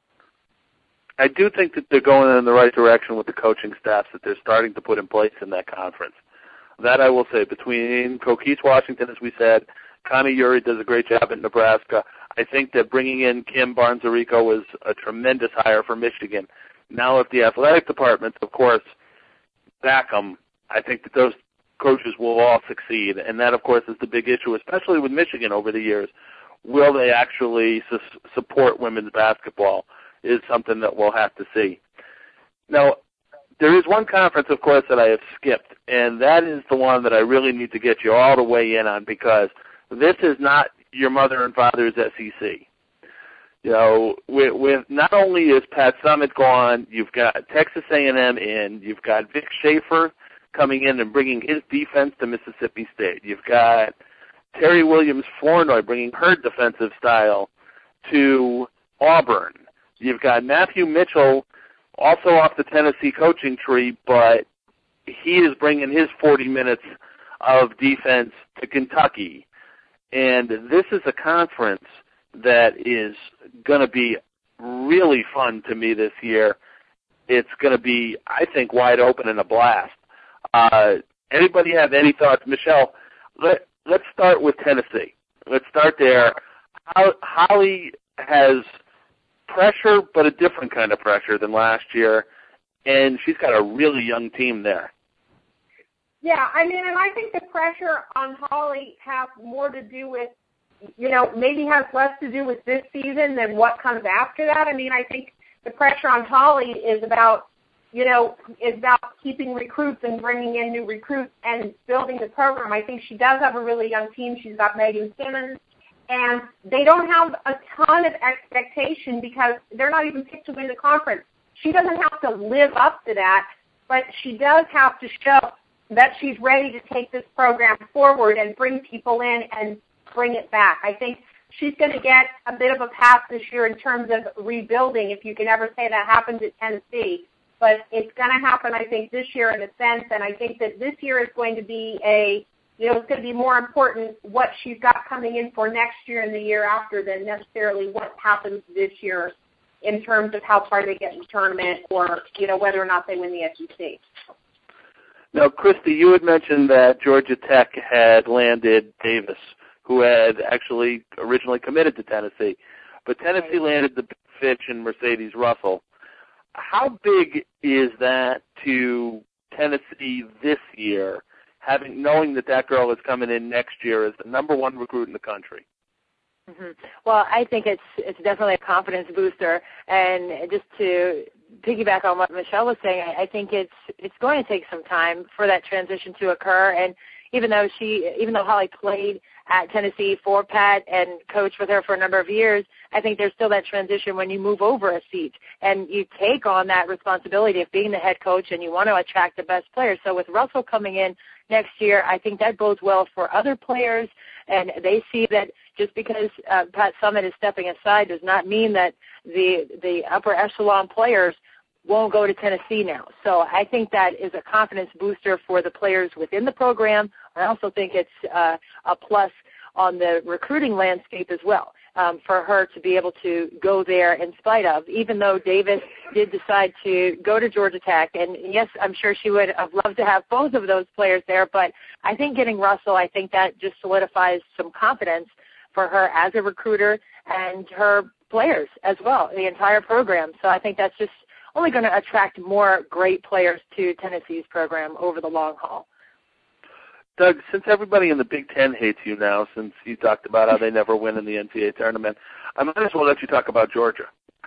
B: I do think that they're going in the right direction with the coaching staffs that they're starting to put in place in that conference. That I will say. Between Queese Washington, as we said, Connie Uri does a great job at Nebraska. I think that bringing in Kim Barnes-Rico was a tremendous hire for Michigan. Now if the athletic departments, of course, back them, I think that those coaches will all succeed. And that, of course, is the big issue, especially with Michigan over the years. Will they actually su- support women's basketball is something that we'll have to see. Now, there is one conference, of course, that I have skipped, and that is the one that I really need to get you all to weigh in on because this is not your mother and father's S E C. You know, with, with not only is Pat Summitt gone, you've got Texas A and M in, you've got Vic Schaefer coming in and bringing his defense to Mississippi State. You've got Terry Williams-Flournoy bringing her defensive style to Auburn. You've got Matthew Mitchell also off the Tennessee coaching tree, but he is bringing his forty minutes of defense to Kentucky. And this is a conference that is going to be really fun to me this year. It's going to be, I think, wide open and a blast. Uh, anybody have any thoughts? Michelle, let, let's start with Tennessee. Let's start there. Holly has pressure, but a different kind of pressure than last year, and she's got a really young team there.
D: Yeah, I mean, and I think the pressure on Holly has more to do with, you know, maybe has less to do with this season than what comes after that. I mean, I think the pressure on Holly is about, you know, is about keeping recruits and bringing in new recruits and building the program. I think she does have a really young team. She's got Megan Simmons, and they don't have a ton of expectation because they're not even picked to win the conference. She doesn't have to live up to that, but she does have to show that she's ready to take this program forward and bring people in and bring it back. I think she's going to get a bit of a pass this year in terms of rebuilding, if you can ever say that happens at Tennessee. But it's going to happen, I think, this year in a sense, and I think that this year is going to be a, you know, it's going to be more important what she's got coming in for next year and the year after than necessarily what happens this year in terms of how far they get in the tournament or, you know, whether or not they win the S E C.
B: Now, Christy, you had mentioned that Georgia Tech had landed Davis, who had actually originally committed to Tennessee. But Tennessee landed the big fish in Mercedes Russell. How big is that to Tennessee this year, having knowing that that girl is coming in next year as the number one recruit in the country?
F: Mm-hmm. Well, I think it's it's definitely a confidence booster, and just to piggyback on what Michelle was saying, I, I think it's it's going to take some time for that transition to occur. And even though she, even though Holly played at Tennessee for Pat and coached with her for a number of years, I think there's still that transition when you move over a seat and you take on that responsibility of being the head coach and you want to attract the best players. So with Russell coming in next year, I think that bodes well for other players, and they see that just because uh, Pat Summitt is stepping aside does not mean that the the upper echelon players won't go to Tennessee now. So I think that is a confidence booster for the players within the program. I also think it's uh, a plus on the recruiting landscape as well, um, for her to be able to go there in spite of, even though Davis did decide to go to Georgia Tech. And, yes, I'm sure she would have loved to have both of those players there, but I think getting Russell, I think that just solidifies some confidence for her as a recruiter and her players as well, the entire program. So I think that's just only going to attract more great players to Tennessee's program over the long haul.
B: Doug, since everybody in the Big Ten hates you now, since you talked about how they never win in the N C double A tournament, I might as well let you talk about Georgia.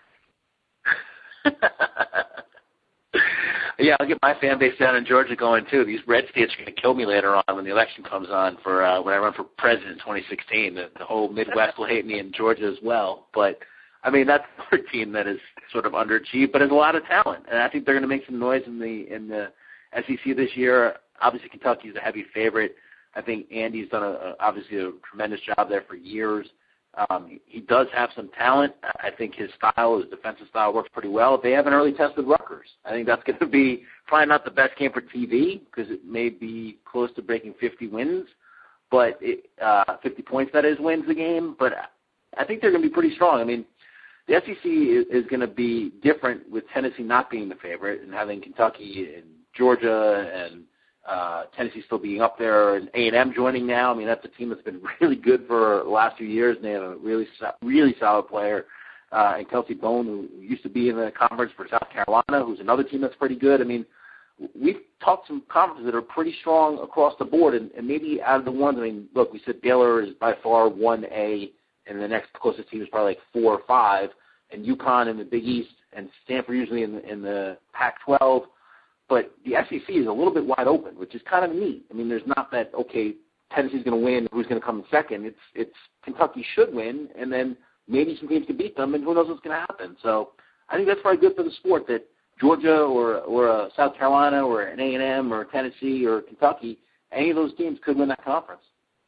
C: Yeah, I'll get my fan base down in Georgia going, too. These red states are going to kill me later on when the election comes on for uh, when I run for president in twenty sixteen. The, the whole Midwest will hate me in Georgia as well. But, I mean, that's a team that is sort of underachieved, but has a lot of talent. And I think they're going to make some noise in the in the S E C this year. Obviously, Kentucky is a heavy favorite. I think Andy's done, a, a, obviously, a tremendous job there for years. Um, he, he does have some talent. I think his style, his defensive style, works pretty well. They have an early test with Rutgers. I think that's going to be probably not the best game for T V because it may be close to breaking fifty wins, but it, uh, fifty points, that is, wins the game. But I think they're going to be pretty strong. I mean, the S E C is, is going to be different with Tennessee not being the favorite and having Kentucky and Georgia and uh, Tennessee still being up there and A and M joining now. I mean, that's a team that's been really good for the last few years, and they have a really, really solid player uh, in Kelsey Bone, who used to be in the conference for South Carolina, who's another team that's pretty good. I mean, we've talked some conferences that are pretty strong across the board, and, and maybe out of the ones, I mean, look, we said Baylor is by far one A, and the next closest team is probably like four or five, and UConn in the Big East, and Stanford usually in the, in the Pac twelve. But the S E C is a little bit wide open, which is kind of neat. I mean, there's not that, okay, Tennessee's going to win, who's going to come in second. It's it's Kentucky should win, and then maybe some teams can beat them, and who knows what's going to happen. So I think that's probably good for the sport that Georgia or or uh, South Carolina or an A and M or Tennessee or Kentucky, any of those teams could win that conference.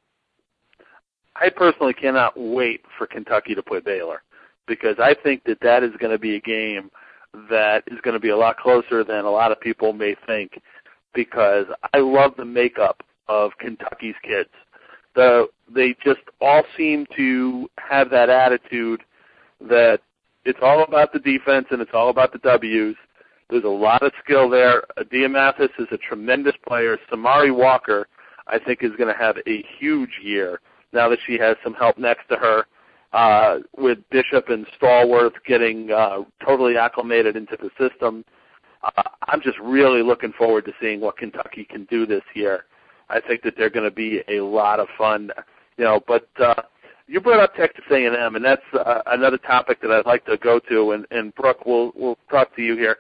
B: I personally cannot wait for Kentucky to play Baylor because I think that that is going to be a game that is going to be a lot closer than a lot of people may think because I love the makeup of Kentucky's kids. The, they just all seem to have that attitude that it's all about the defense and it's all about the W's. There's a lot of skill there. Adia Mathis is a tremendous player. Samari Walker, I think, is going to have a huge year now that she has some help next to her. Uh, with Bishop and Stallworth getting uh, totally acclimated into the system. Uh, I'm just really looking forward to seeing what Kentucky can do this year. I think that they're going to be a lot of fun, you know, but uh, you brought up Texas A and M, and that's uh, another topic that I'd like to go to, and, and Brooke, we'll, we'll talk to you here.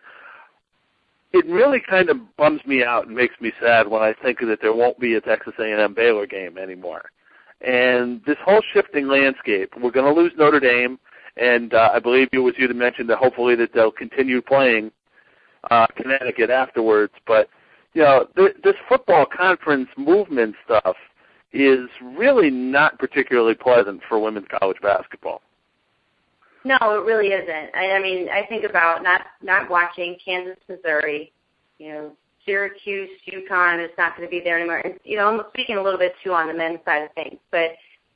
B: It really kind of bums me out and makes me sad when I think that there won't be a Texas A and M Baylor game anymore. And this whole shifting landscape, we're going to lose Notre Dame, and uh, I believe it was you that mentioned that hopefully that they'll continue playing uh, Connecticut afterwards. But, you know, th- this football conference movement stuff is really not particularly pleasant for women's college basketball.
G: No, it really isn't. I, I mean, I think about not not watching Kansas, Missouri, you know, Syracuse, UConn is not going to be there anymore. And, you know, I'm speaking a little bit too on the men's side of things, but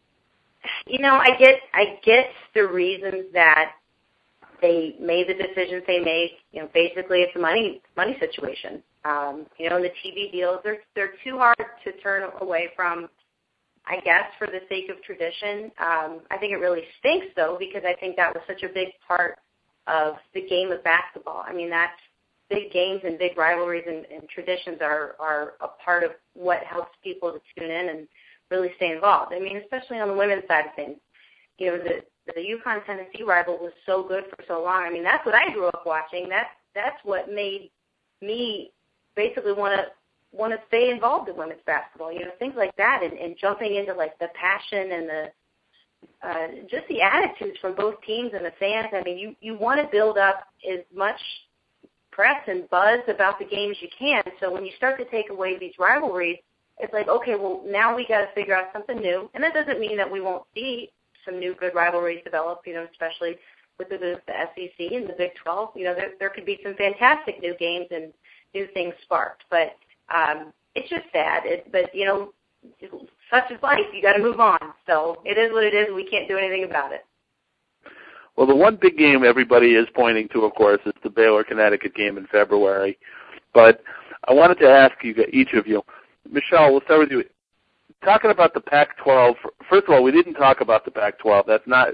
G: you know, I get I get the reasons that they made the decisions they made. You know, basically it's a money money situation. Um, you know, and the T V deals they're they're too hard to turn away from, I guess, for the sake of tradition. Um, I think it really stinks, though, because I think that was such a big part of the game of basketball. I mean, that's big games and big rivalries and, and traditions are, are a part of what helps people to tune in and really stay involved. I mean, especially on the women's side of things. You know, the, the UConn-Tennessee rival was so good for so long. I mean, that's what I grew up watching. That, that's what made me basically want to want to stay involved in women's basketball, you know, things like that, and, and jumping into, like, the passion and the uh, just the attitudes from both teams and the fans. I mean, you, you want to build up as much press and buzz about the game as you can, so when you start to take away these rivalries, it's like, okay, well, now we got to figure out something new, and that doesn't mean that we won't see some new good rivalries develop, you know, especially with the, the S E C and the Big twelve. You know, there, there could be some fantastic new games and new things sparked, but Um, it's just sad, it, but, you know, such is life. You got to move on. So it is what it is. We can't do anything about it.
B: Well, the one big game everybody is pointing to, of course, is the Baylor-Connecticut game in February. But I wanted to ask you, each of you, Michelle, we'll start with you. Talking about the Pac twelve, first of all, we didn't talk about the Pac twelve. That's not,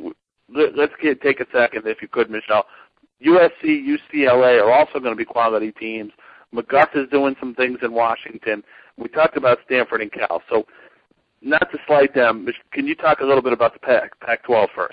B: let's get, take a second, if you could, Michelle. U S C, U C L A are also going to be quality teams. McGuff is doing some things in Washington. We talked about Stanford and Cal. So not to slight them, can you talk a little bit about the Pac twelve first?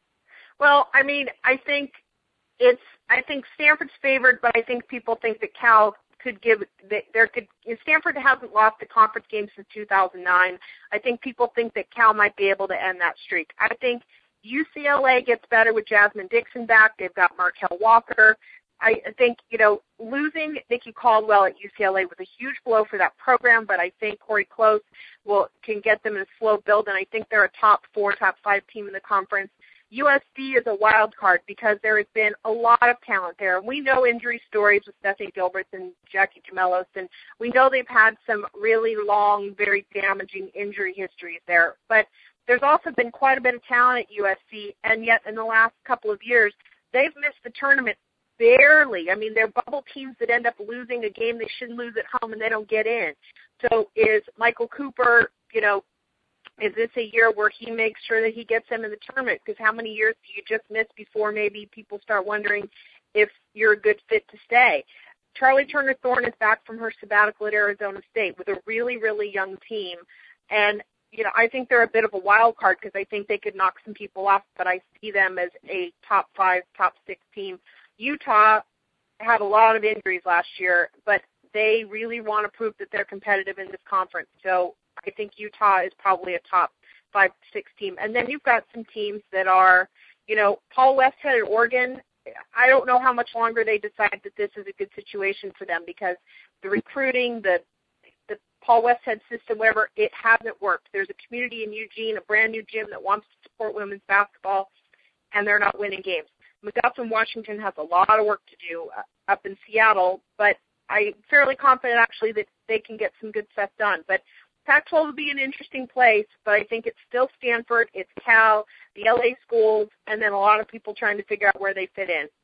D: Well, I mean, I think it's I think Stanford's favored, but I think people think that Cal could give there could Stanford hasn't lost a conference game since two thousand nine. I think people think that Cal might be able to end that streak. I think U C L A gets better with Jasmine Dixon back. They've got Markel Walker. I think, you know, losing Nikki Caldwell at U C L A was a huge blow for that program, but I think Corey Close will can get them in a slow build, and I think they're a top four, top five team in the conference. U S C is a wild card because there has been a lot of talent there. We know injury stories with Stephanie Gilbert and Jackie Gemelos, and we know they've had some really long, very damaging injury histories there. But there's also been quite a bit of talent at U S C, and yet in the last couple of years, they've missed the tournament barely. I mean, they're bubble teams that end up losing a game they shouldn't lose at home, and they don't get in. So is Michael Cooper, you know, is this a year where he makes sure that he gets them in the tournament? Because how many years do you just miss before maybe people start wondering if you're a good fit to stay? Charlie Turner-Thorne is back from her sabbatical at Arizona State with a really, really young team. And, you know, I think they're a bit of a wild card because I think they could knock some people off, but I see them as a top five, top six team. Utah had a lot of injuries last year, but they really want to prove that they're competitive in this conference. So I think Utah is probably a top five, six team. And then you've got some teams that are, you know, Paul Westhead at Oregon. I don't know how much longer they decide that this is a good situation for them because the recruiting, the the Paul Westhead system, whatever, it hasn't worked. There's a community in Eugene, a brand new gym that wants to support women's basketball, and they're not winning games. McGuff in Washington has a lot of work to do uh, up in Seattle, but I'm fairly confident actually that they can get some good stuff done. But Pac twelve would be an interesting place, but I think it's still Stanford, it's Cal, the L A schools, and then a lot of people trying to figure out where they fit in.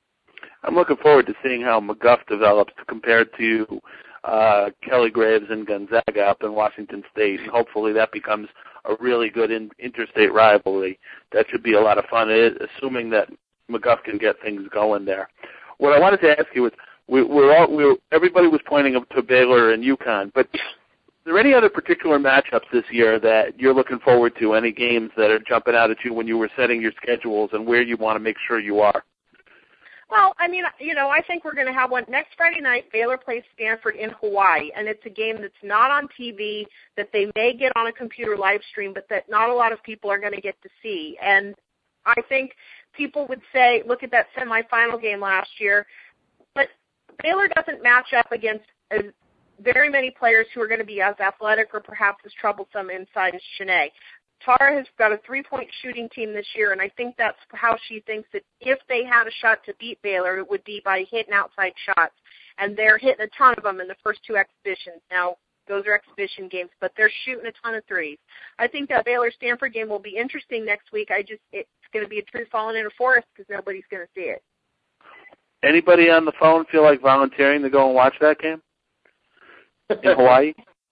B: I'm looking forward to seeing how McGuff develops compared to uh, Kelly Graves and Gonzaga up in Washington State, and hopefully that becomes a really good in, interstate rivalry. That should be a lot of fun, assuming that McGuff can get things going there. What I wanted to ask you is, we, we're all, we were, everybody was pointing up to Baylor and UConn, but there any other particular matchups this year that you're looking forward to? Any games that are jumping out at you when you were setting your schedules and where you want to make sure you are?
D: Well, I mean, you know, I think we're going to have one next Friday night. Baylor plays Stanford in Hawaii, and it's a game that's not on T V, that they may get on a computer live stream, but that not a lot of people are going to get to see. And I think people would say, look at that semifinal game last year, but Baylor doesn't match up against as very many players who are going to be as athletic or perhaps as troublesome inside as Shanae. Tara has got a three-point shooting team this year, and I think that's how she thinks that if they had a shot to beat Baylor, it would be by hitting outside shots. And they're hitting a ton of them in the first two exhibitions. Now, those are exhibition games, but they're shooting a ton of threes. I think that Baylor-Stanford game will be interesting next week. I just It's going to be a tree falling in a forest because nobody's going to see it.
B: Anybody on the phone feel like volunteering to go and watch that game in Hawaii?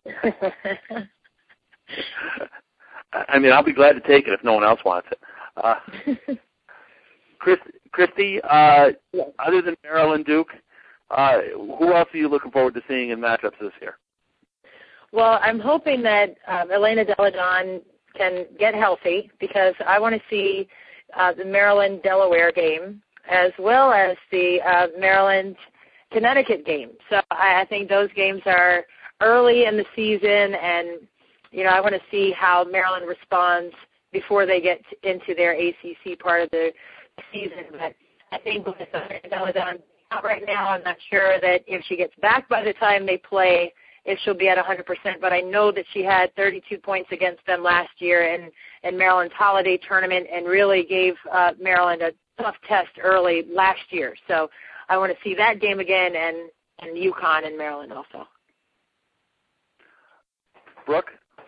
B: I mean, I'll be glad to take it if no one else wants it. Uh, Chris, Christy, uh,
E: yes.
B: Other than Maryland Duke, uh, who else are you looking forward to seeing in matchups this year?
F: Well, I'm hoping that um, Elena Delle Donne can get healthy because I want to see uh, the Maryland-Delaware game as well as the uh, Maryland-Connecticut game. So I, I think those games are early in the season, and you know, I want to see how Maryland responds before they get into their A C C part of the season. But I think with Delle Donne out right now, I'm not sure that if she gets back by the time they play, if she'll be at one hundred percent. But I know that she had thirty-two points against them last year in, in Maryland's holiday tournament and really gave uh, Maryland a tough test early last year. So I want to see that game again and, and UConn and Maryland also.
B: Brooke?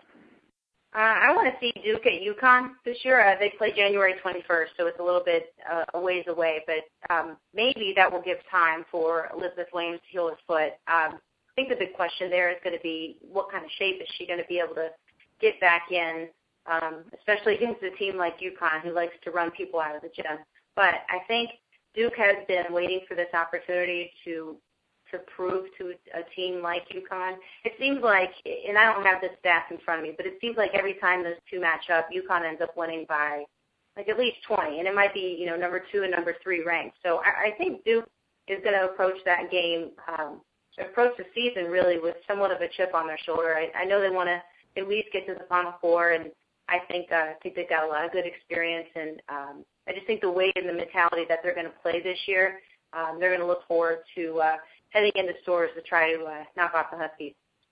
G: Uh, I want to see Duke at UConn this year. Uh, they play January twenty-first, so it's a little bit uh, a ways away. But um, maybe that will give time for Elizabeth Williams to heal his foot. Um, I think the big question there is going to be what kind of shape is she going to be able to get back in, um, especially against a team like UConn who likes to run people out of the gym. But I think Duke has been waiting for this opportunity to to prove to a team like UConn. It seems like, and I don't have the stats in front of me, but it seems like every time those two match up, UConn ends up winning by like at least twenty, and it might be, you know, number two and number three ranked. So I, I think Duke is going to approach that game, um, approach the season really with somewhat of a chip on their shoulder. I, I know they want to at least get to the Final Four, and I think uh, I think they've got a lot of good experience, and um, I just think the way and the mentality that they're going to play this year, um, they're going to look forward to uh, heading into stores to try to uh, knock off the Huskies.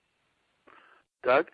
B: Doug?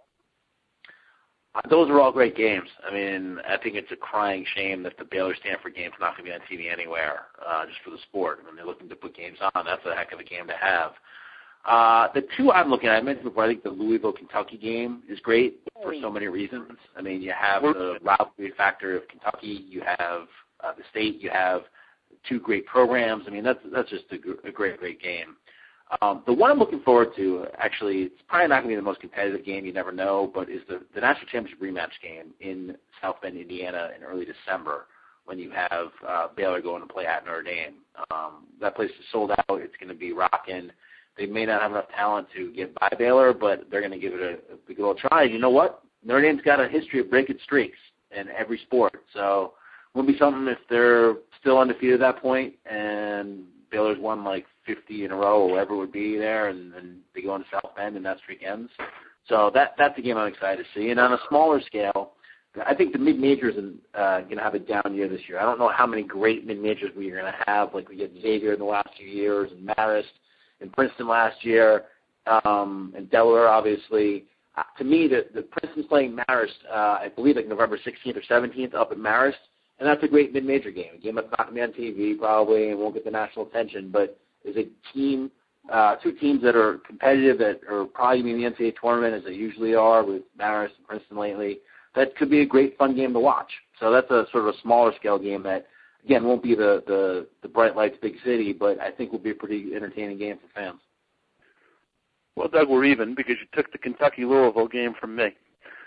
C: Uh, those are all great games. I mean, I think it's a crying shame that the Baylor-Stanford game's not going to be on T V anywhere, uh, just for the sport. When they're looking to put games on, that's a heck of a game to have. Uh, the two I'm looking at, I mentioned before, I think the Louisville-Kentucky game is great for so many reasons. I mean, you have the rivalry factor of Kentucky, you have uh, the state, you have two great programs. I mean, that's that's just a, a great, great game. Um, the one I'm looking forward to, actually, it's probably not going to be the most competitive game, you never know, but is the, the National Championship rematch game in South Bend, Indiana in early December when you have uh, Baylor going to play at Notre Dame. Um, that place is sold out. It's going to be rocking. They may not have enough talent to get by Baylor, but they're going to give it a, a good old try. You know what? Notre Dame's got a history of breaking streaks in every sport, so it would be something if they're still undefeated at that point and Baylor's won like fifty in a row or whatever it would be there, and, and they go into South Bend and that streak ends. So that that's a game I'm excited to see. And on a smaller scale, I think the mid-majors are uh, going to have a down year this year. I don't know how many great mid-majors we're going to have, like we get Xavier in the last few years and Marist and Princeton last year, um, and Delaware, obviously. Uh, to me, the, the Princeton's playing Marist, uh, I believe, like November sixteenth or seventeenth up at Marist, and that's a great mid-major game, a game that's not going to be on T V probably and won't get the national attention, but is a team, uh, two teams that are competitive, that are probably going to be in the N C double A tournament, as they usually are with Marist and Princeton lately. That could be a great, fun game to watch. So that's a sort of a smaller scale game that, again, won't be the, the, the bright lights big city, but I think will be a pretty entertaining game for fans.
B: Well, Doug, we're even because you took the Kentucky-Louisville game from me.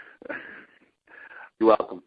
C: You're welcome.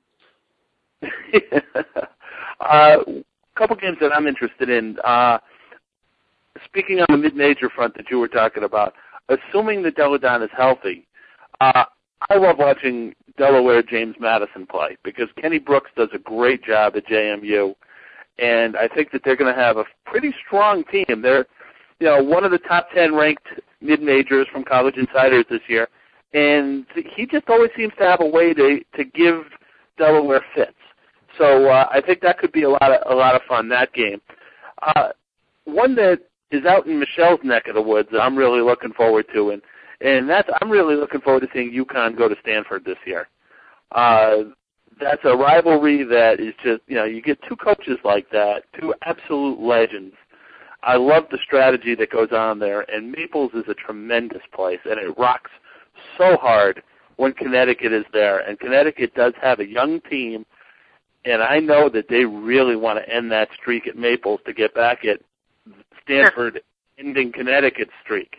B: uh, a couple games that I'm interested in. Uh, speaking on the mid-major front that you were talking about, assuming that Delle Donne is healthy, Uh, I love watching Delaware James Madison play because Kenny Brooks does a great job at J M U, and I think that they're going to have a pretty strong team. They're, you know, one of the top ten ranked mid-majors from College Insiders this year, and he just always seems to have a way to to give Delaware fits. So uh, I think that could be a lot of a lot of fun, that game. Uh, one that is out in Michelle's neck of the woods that I'm really looking forward to, and and that's I'm really looking forward to seeing UConn go to Stanford this year. Uh, that's a rivalry that is just, you know, you get two coaches like that, two absolute legends. I love the strategy that goes on there, and Maples is a tremendous place, and it rocks so hard when Connecticut is there. And Connecticut does have a young team, and I know that they really want to end that streak at Maples to get back at Stanford ending Connecticut's streak.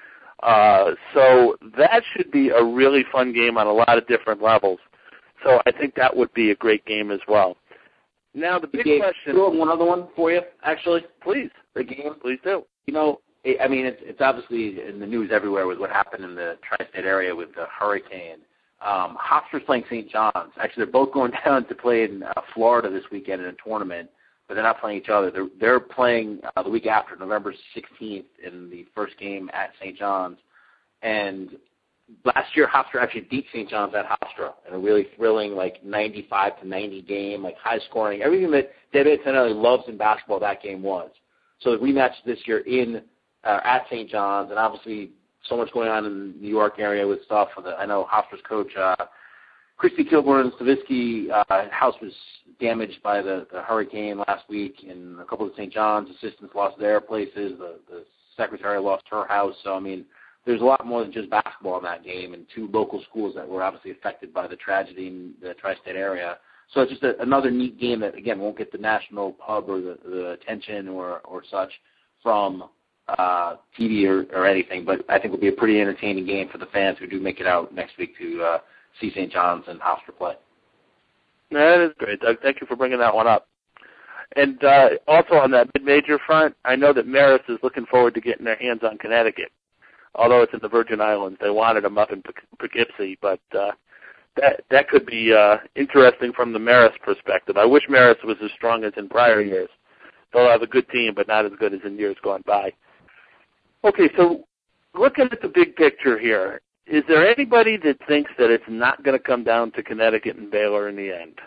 B: Uh, so that should be a really fun game on a lot of different levels. So I think that would be a great game as well. Now the big
C: Gabe,
B: question.
C: throw one other one for you, actually.
B: Please.
C: The game.
B: Please do.
C: You know, it, I mean, it's, it's obviously in the news everywhere with what happened in the tri-state area with the hurricane. Um, Hofstra's playing Saint John's. Actually, they're both going down to play in uh, Florida this weekend in a tournament, but they're not playing each other. They're, they're playing uh, the week after, November sixteenth, in the first game at Saint John's. And last year, Hofstra actually beat Saint John's at Hofstra in a really thrilling, like, ninety-five to ninety game, like high scoring. Everything that David Antonelli loves in basketball, that game was. So the rematch this year in uh, at Saint John's, and obviously so much going on in the New York area with stuff. For the, I know Hofstra's coach, uh, Christy Kilburn Stavisky, uh, house was damaged by the, the hurricane last week, and a couple of Saint John's assistants lost their places. The, the secretary lost her house. So, I mean, there's a lot more than just basketball in that game, and two local schools that were obviously affected by the tragedy in the tri-state area. So it's just a, another neat game that, again, won't get the national pub or the, the attention or, or such from uh, T V or, or anything, but I think will be a pretty entertaining game for the fans who do make it out next week to uh, see Saint John's and Hofstra play.
B: That is great, Doug. Thank you for bringing that one up. And uh, also on that mid-major front, I know that Marist is looking forward to getting their hands on Connecticut. Although it's in the Virgin Islands, they wanted them up in Poughkeepsie, but uh, that that could be uh, interesting from the Marist perspective. I wish Marist was as strong as in prior years. They'll have a good team, but not as good as in years gone by. Okay, so looking at the big picture here, is there anybody that thinks that it's not going to come down to Connecticut and Baylor in the end?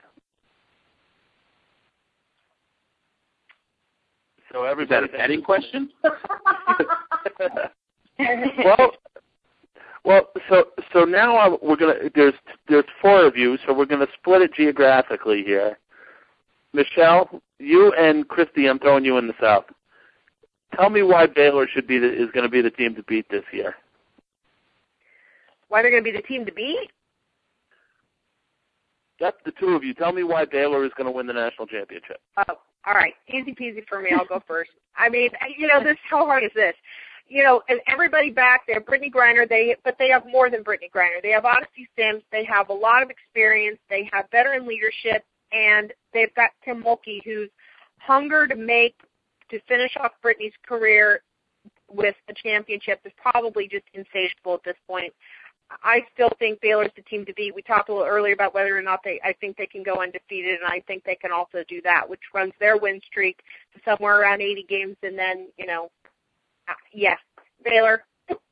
B: So everybody,
C: is that a betting question?
B: well, well, so so now we're gonna there's there's four of you, so we're gonna split it geographically here. Michelle, you and Christy, I'm throwing you in the South. Tell me why Baylor should be the, is going to be the team to beat this year.
D: Why they're going to be the team to beat?
B: That's the two of you. Tell me why Baylor is going to win the national championship.
D: Oh, all right, easy peasy for me. I'll go first. I mean, you know, this how hard is this? You know, and everybody back there, Brittany Griner, they but they have more than Brittany Griner. They have Odyssey Sims. They have a lot of experience. They have veteran leadership, and they've got Tim Mulkey, whose hunger to make, to finish off Brittany's career with a championship is probably just insatiable at this point. I still think Baylor's the team to beat. We talked a little earlier about whether or not they, I think they can go undefeated, and I think they can also do that, which runs their win streak to somewhere around eighty games, and then, you know, yes, Baylor.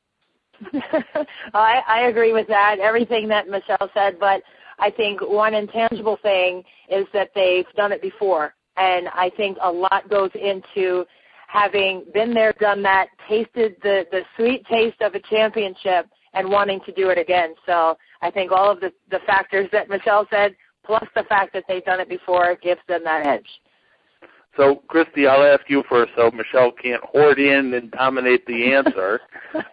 E: I, I agree with that, everything that Michelle said, but I think one intangible thing is that they've done it before, and I think a lot goes into having been there, done that, tasted the, the sweet taste of a championship and wanting to do it again. So I think all of the, the factors that Michelle said, plus the fact that they've done it before, gives them that edge.
B: So, Christy, I'll ask you first so Michelle can't hoard in and dominate the answer.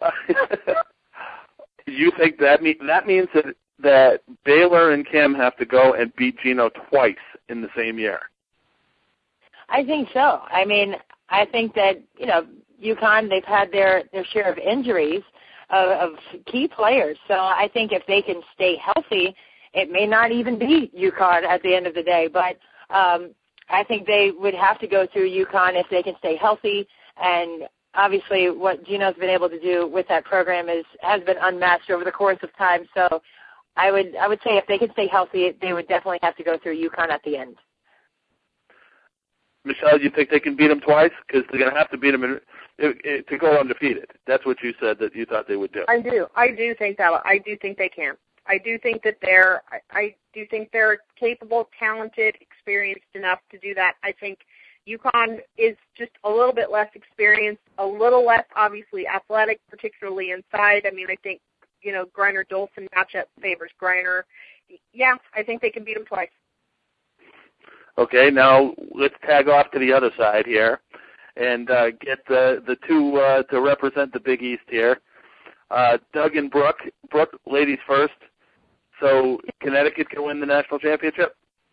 B: You think that, mean, that means that, that Baylor and Kim have to go and beat Gino twice in the same year?
E: I think so. I mean, I think that, you know, UConn, they've had their, their share of injuries of, of key players. So I think if they can stay healthy, it may not even be UConn at the end of the day. But um, I think they would have to go through UConn if they can stay healthy and
F: obviously what Gino's been able to do with that program is has been unmatched over the course of time. So I would I would say if they could stay healthy, they would definitely have to go through UConn at the end.
B: Michelle, you think they can beat them twice? Because they're going to have to beat them in, in, in, to go undefeated. That's what you said that you thought they would do.
D: I do. I do think that. I do think they can. I do think that they're. I, I do think they're capable, talented, experienced enough to do that. I think UConn is just a little bit less experienced, a little less obviously athletic, particularly inside. I mean, I think you know Griner-Dolson matchup favors Griner. Yeah, I think they can beat them twice.
B: Okay, now let's tag off to the other side here and uh, get the the two uh, to represent the Big East here. Uh, Doug and Brooke. Brooke, ladies first. So Connecticut can win the national championship?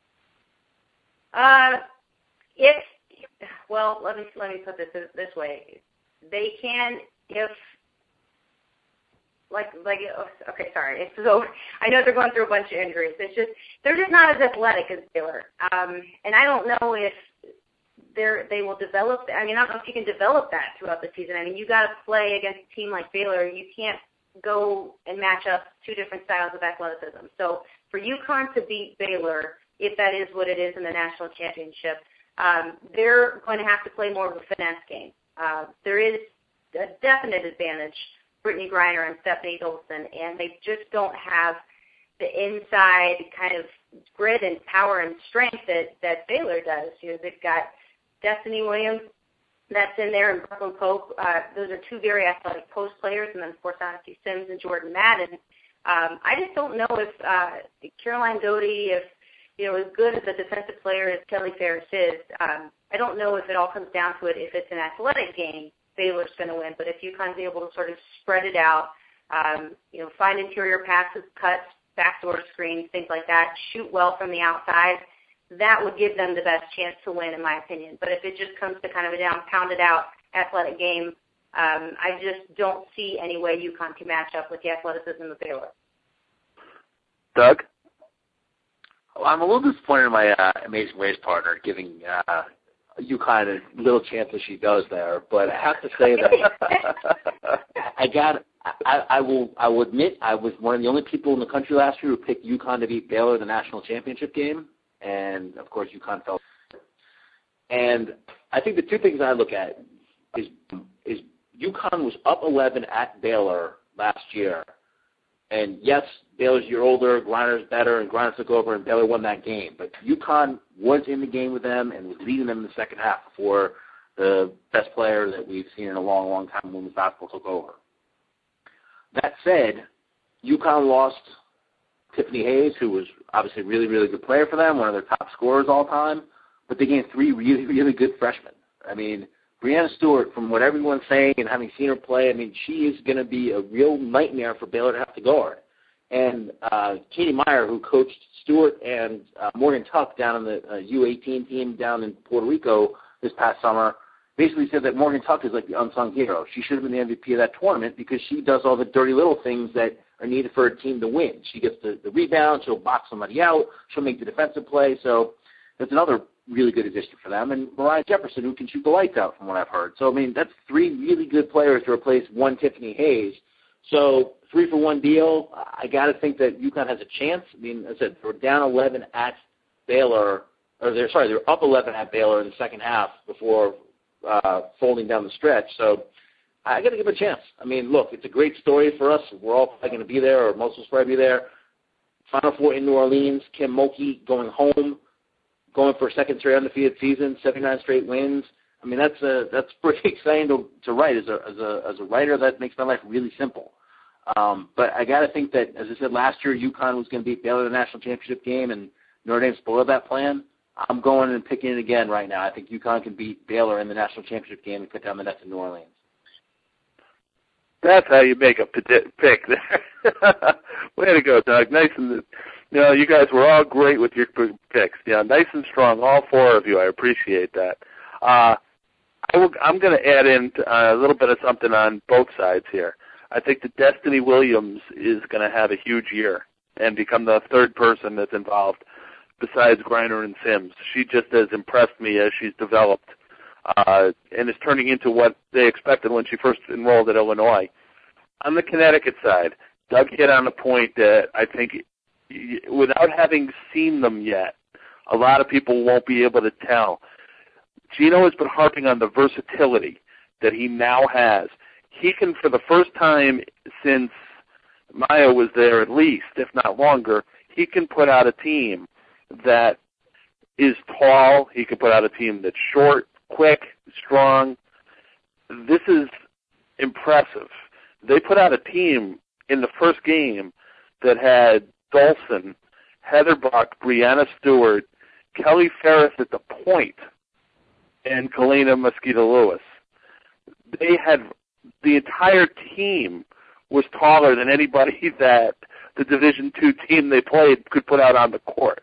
G: Uh, if well, let me let me put this this way: they can if like like okay, sorry. So I know they're going through a bunch of injuries. It's just they're just not as athletic as Baylor, um, and I don't know if they're they will develop. I mean, I don't know if you can develop that throughout the season. I mean, you got to play against a team like Baylor. You can't go and match up two different styles of athleticism. So for UConn to beat Baylor, if that is what it is in the national championship, um, they're going to have to play more of a finesse game. Uh, there is a definite advantage, Brittany Griner and Stephanie Dolson, and they just don't have the inside kind of grit and power and strength that, that Baylor does. You know, they've got Destiny Williams that's in there, and Brooklyn Pope. Uh, those are two very athletic post players, and then, of course, Odyssey Sims and Jordan Madden. Um, I just don't know if uh, Caroline Doty, if, you know, as good as a defensive player as Kelly Ferris is, um, I don't know if it all comes down to it. If it's an athletic game, Baylor's going to win. But if UConn's able to sort of spread it out, um, you know, find interior passes, cuts, backdoor screens, things like that, shoot well from the outside, that would give them the best chance to win, in my opinion. But if it just comes to kind of a down, pounded out athletic game, um, I just don't see any way UConn can match up with the athleticism of Baylor.
B: Doug?
C: Well, I'm a little disappointed in my uh, Amazing Race partner giving uh, UConn a little chance that she does there, but I have to say that I got. I, I will. I will admit I was one of the only people in the country last year who picked UConn to beat Baylor in the national championship game. And, of course, UConn fell. And I think the two things I look at is is UConn was up eleven at Baylor last year. And, yes, Baylor's a year older, Griner's better, and Griner took over, and Baylor won that game. But UConn was in the game with them and was leading them in the second half before the best player that we've seen in a long, long time when women's basketball took over. That said, UConn lost Tiffany Hayes, who was obviously a really, really good player for them, one of their top scorers all time, but they gained three really, really good freshmen. I mean, Brianna Stewart, from what everyone's saying and having seen her play, I mean, she is going to be a real nightmare for Baylor to have to guard. And uh, Katie Meyer, who coached Stewart and uh, Morgan Tuck down on the uh, U eighteen team down in Puerto Rico this past summer, basically said that Morgan Tuck is like the unsung hero. She should have been the M V P of that tournament because she does all the dirty little things that are needed for a team to win. She gets the, the rebound, she'll box somebody out, she'll make the defensive play. So that's another really good addition for them. And Mariah Jefferson, who can shoot the lights out from what I've heard. So, I mean, that's three really good players to replace one Tiffany Hayes. So three for one deal. I got to think that UConn has a chance. I mean, as I said, they were down eleven at Baylor, or they're sorry, they were up eleven at Baylor in the second half before uh, folding down the stretch. So I got to give it a chance. I mean, look, it's a great story for us. We're all probably going to be there, or most of us probably be there. Final Four in New Orleans, Kim Mulkey going home, going for a second straight undefeated season, seventy-nine straight wins. I mean, that's a, that's pretty exciting to, to write. As a, as a as a writer, that makes my life really simple. Um, but I got to think that, as I said last year, UConn was going to beat Baylor in the national championship game, and Notre Dame spoiled that plan. I'm going and picking it again right now. I think UConn can beat Baylor in the national championship game and cut down the nets in New Orleans.
B: That's how you make a pick there. Way to go, Doug. Nice and, you know, you guys were all great with your picks. Yeah, nice and strong, all four of you. I appreciate that. Uh, I will, I'm going to add in uh, a little bit of something on both sides here. I think that Destiny Williams is going to have a huge year and become the third person that's involved besides Griner and Sims. She just has impressed me as she's developed uh, and is turning into what they expected when she first enrolled at Illinois. On the Connecticut side, Doug hit on a point that I think, without having seen them yet, a lot of people won't be able to tell. Gino has been harping on the versatility that he now has. He can, for the first time since Maya was there at least, if not longer, he can put out a team that is tall. He can put out a team that's short, quick, strong. This is impressive. They put out a team in the first game that had Dolson, Heather Buck, Brianna Stewart, Kelly Ferris at the point, and Kalina Mosquito-Lewis. They had, the entire team was taller than anybody that the Division two team they played could put out on the court.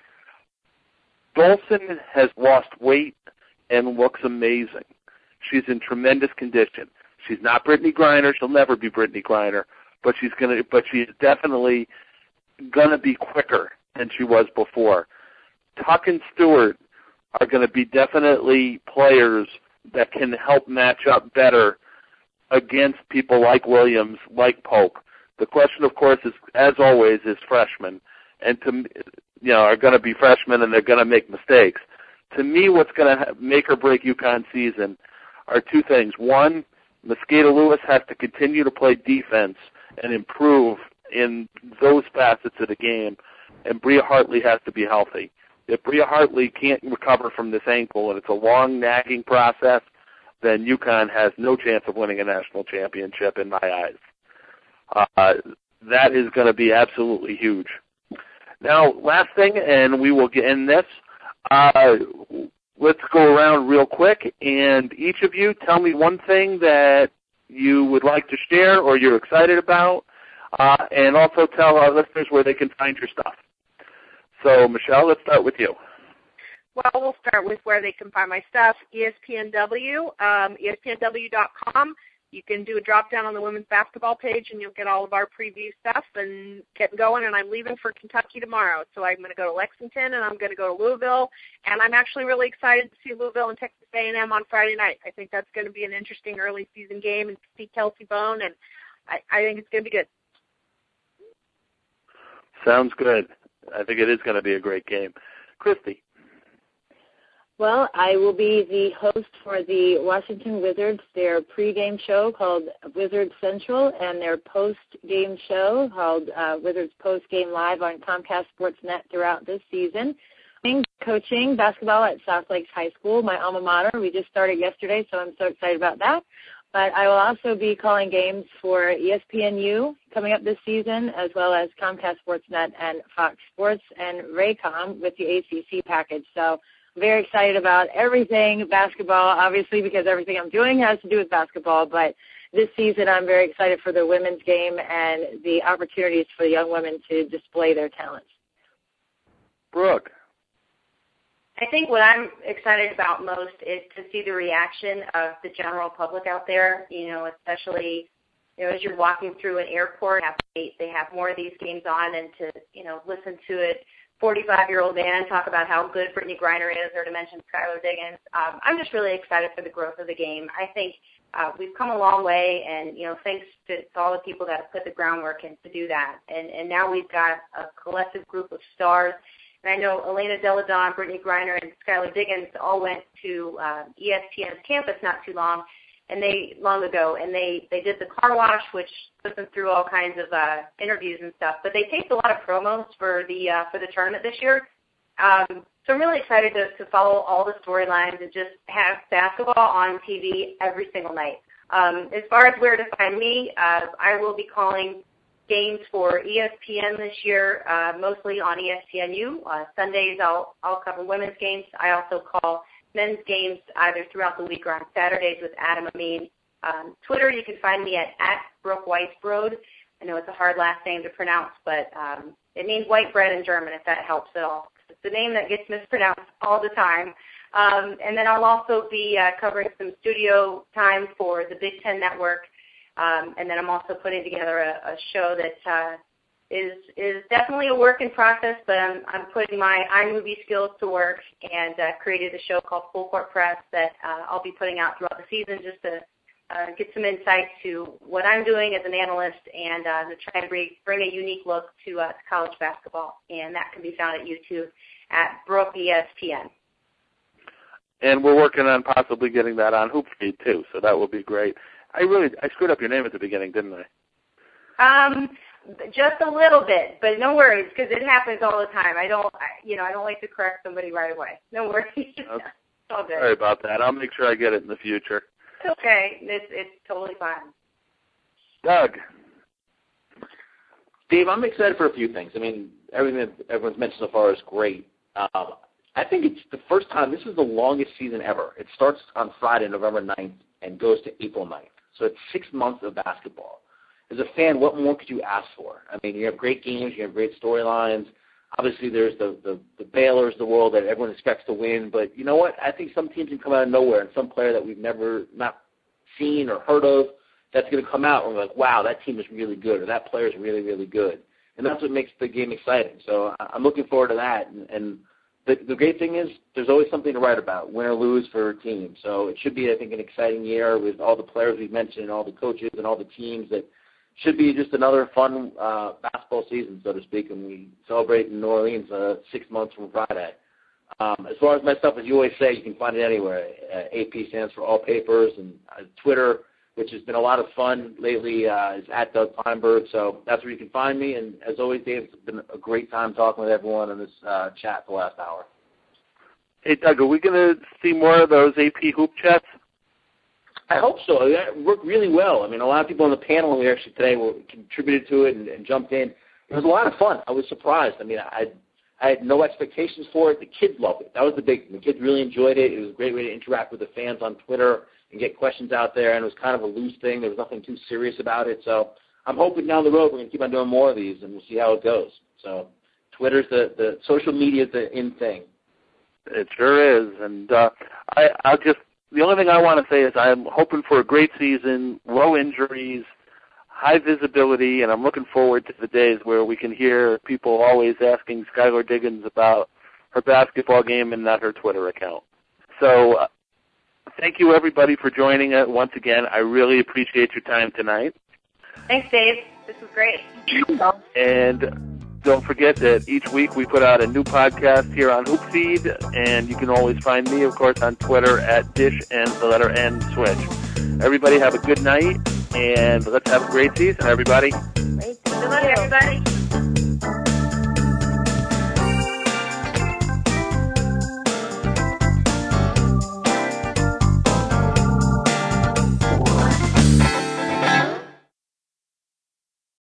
B: Dolson has lost weight and looks amazing. She's in tremendous condition. She's not Brittany Griner. She'll never be Brittany Griner, but she's gonna. But she's definitely gonna be quicker than she was before. Tuck and Stewart are going to be definitely players that can help match up better against people like Williams, like Pope. The question, of course, is, as always, is freshmen, and to you know are going to be freshmen and they're going to make mistakes. To me, what's going to make or break UConn season are two things. One, Mosquito-Lewis has to continue to play defense and improve in those facets of the game, and Bria Hartley has to be healthy. If Bria Hartley can't recover from this ankle and it's a long, nagging process, then UConn has no chance of winning a national championship in my eyes. Uh, that is going to be absolutely huge. Now, last thing, and we will get in this. Uh, let's go around real quick, and each of you tell me one thing that you would like to share or you're excited about, uh, and also tell our listeners where they can find your stuff. So, Michelle, let's start with you.
D: Well, we'll start with where they can find my stuff, E S P N W, um, E S P N W dot com. You can do a drop-down on the women's basketball page, and you'll get all of our preview stuff and get going. And I'm leaving for Kentucky tomorrow, so I'm going to go to Lexington, and I'm going to go to Louisville. And I'm actually really excited to see Louisville and Texas A and M on Friday night. I think that's going to be an interesting early season game, and to see Kelsey Bone, and I, I think it's going to be good.
B: Sounds good. I think it is going to be a great game. Christy.
E: Well, I will be the host for the Washington Wizards, their pregame show called Wizards Central, and their post-game show called uh, Wizards Postgame Live on Comcast Sportsnet throughout this season. Coaching basketball at South Lakes High School, my alma mater. We just started yesterday, so I'm so excited about that. But I will also be calling games for E S P N U coming up this season, as well as Comcast Sportsnet and Fox Sports and Raycom with the A C C package. So very excited about everything basketball, obviously, because everything I'm doing has to do with basketball. But this season I'm very excited for the women's game and the opportunities for the young women to display their talents.
B: Brooke.
G: I think what I'm excited about most is to see the reaction of the general public out there, you know, especially, you know, as you're walking through an airport, they have more of these games on, and to, you know, listen to it, forty-five-year-old man talk about how good Brittany Griner is, or to mention Skylar Diggins. Um, I'm just really excited for the growth of the game. I think uh, we've come a long way, and, you know, thanks to, to all the people that have put the groundwork in to do that. And, and now we've got a collective group of stars. And I know Elena Deladon, Brittany Griner, and Skylar Diggins all went to uh, E S P N's campus not too long, and they long ago, and they, they did the car wash, which put them through all kinds of uh, interviews and stuff. But they taped a lot of promos for the uh, for the tournament this year. Um, so I'm really excited to, to follow all the storylines and just have basketball on T V every single night. Um, as far as where to find me, uh, I will be calling games for E S P N this year, uh, mostly on E S P N U. Uh, Sundays I'll, I'll cover women's games. I also call men's games either throughout the week or on Saturdays with Adam Amin. Um, Twitter, you can find me at, at Brooke Weisbrod. I know it's a hard last name to pronounce, but um, it means white bread in German, if that helps at all. It's the name that gets mispronounced all the time. Um, and then I'll also be uh, covering some studio time for the Big Ten Network. Um, and then I'm also putting together a, a show that uh, is is definitely a work in process, but I'm I'm putting my iMovie skills to work and uh, created a show called Full Court Press that uh, I'll be putting out throughout the season just to uh, get some insight to what I'm doing as an analyst and uh, to try and bring, bring a unique look to, uh, to college basketball. And that can be found at YouTube at Brooke E S P N.
B: And we're working on possibly getting that on Hoopfeed too, so that will be great. I really I screwed up your name at the beginning, didn't I?
G: Um, just a little bit, but no worries, because it happens all the time. I don't, I, you know, I don't like to correct somebody right away. No worries. Okay. It's all good.
B: Sorry about that. I'll make sure I get it in the future.
G: It's okay. It's it's totally fine.
B: Doug.
C: Dave, I'm excited for a few things. I mean, everything that everyone's mentioned so far is great. Um, I think it's the first time, this is the longest season ever. It starts on Friday, November ninth, and goes to April ninth. So it's six months of basketball. As a fan, what more could you ask for? I mean, you have great games, you have great storylines. Obviously, there's the, the, the Baylors of the world that everyone expects to win. But you know what? I think some teams can come out of nowhere, and some player that we've never not seen or heard of that's going to come out and we're like, wow, that team is really good, or that player is really, really good. And that's what makes the game exciting. So I'm looking forward to that. And, and the, the great thing is there's always something to write about, win or lose for a team. So it should be, I think, an exciting year with all the players we've mentioned and all the coaches and all the teams that should be just another fun uh, basketball season, so to speak, and we celebrate in New Orleans uh, six months from Friday. Um, as far as my stuff, as you always say, you can find it anywhere. Uh, A P stands for All Papers, and uh, Twitter, which has been a lot of fun lately, uh, is at Doug Feinberg. So that's where you can find me. And as always, Dave, it's been a great time talking with everyone on this uh, chat for the last hour.
B: Hey, Doug, are we going to see more of those A P hoop chats?
C: I hope so. It worked really well. I mean, a lot of people on the panel here actually today were contributed to it and, and jumped in. It was a lot of fun. I was surprised. I mean, I I had no expectations for it. The kids loved it. That was the big thing. The kids really enjoyed it. It was a great way to interact with the fans on Twitter and get questions out there, and it was kind of a loose thing. There was nothing too serious about it. So I'm hoping down the road we're going to keep on doing more of these, and we'll see how it goes. So Twitter's the, the social media is the in thing.
B: It sure is. And uh, I, I'll just, the only thing I want to say is I'm hoping for a great season, low injuries, high visibility, and I'm looking forward to the days where we can hear people always asking Skylar Diggins about her basketball game and not her Twitter account. So uh, thank you, everybody, for joining us once again. I really appreciate your time tonight.
G: Thanks, Dave. This was great.
B: And don't forget that each week we put out a new podcast here on Hoopfeed, and you can always find me, of course, on Twitter at Dish and the letter N Switch. Everybody have a good night, and let's have a great season, everybody.
G: Great. Good luck, everybody.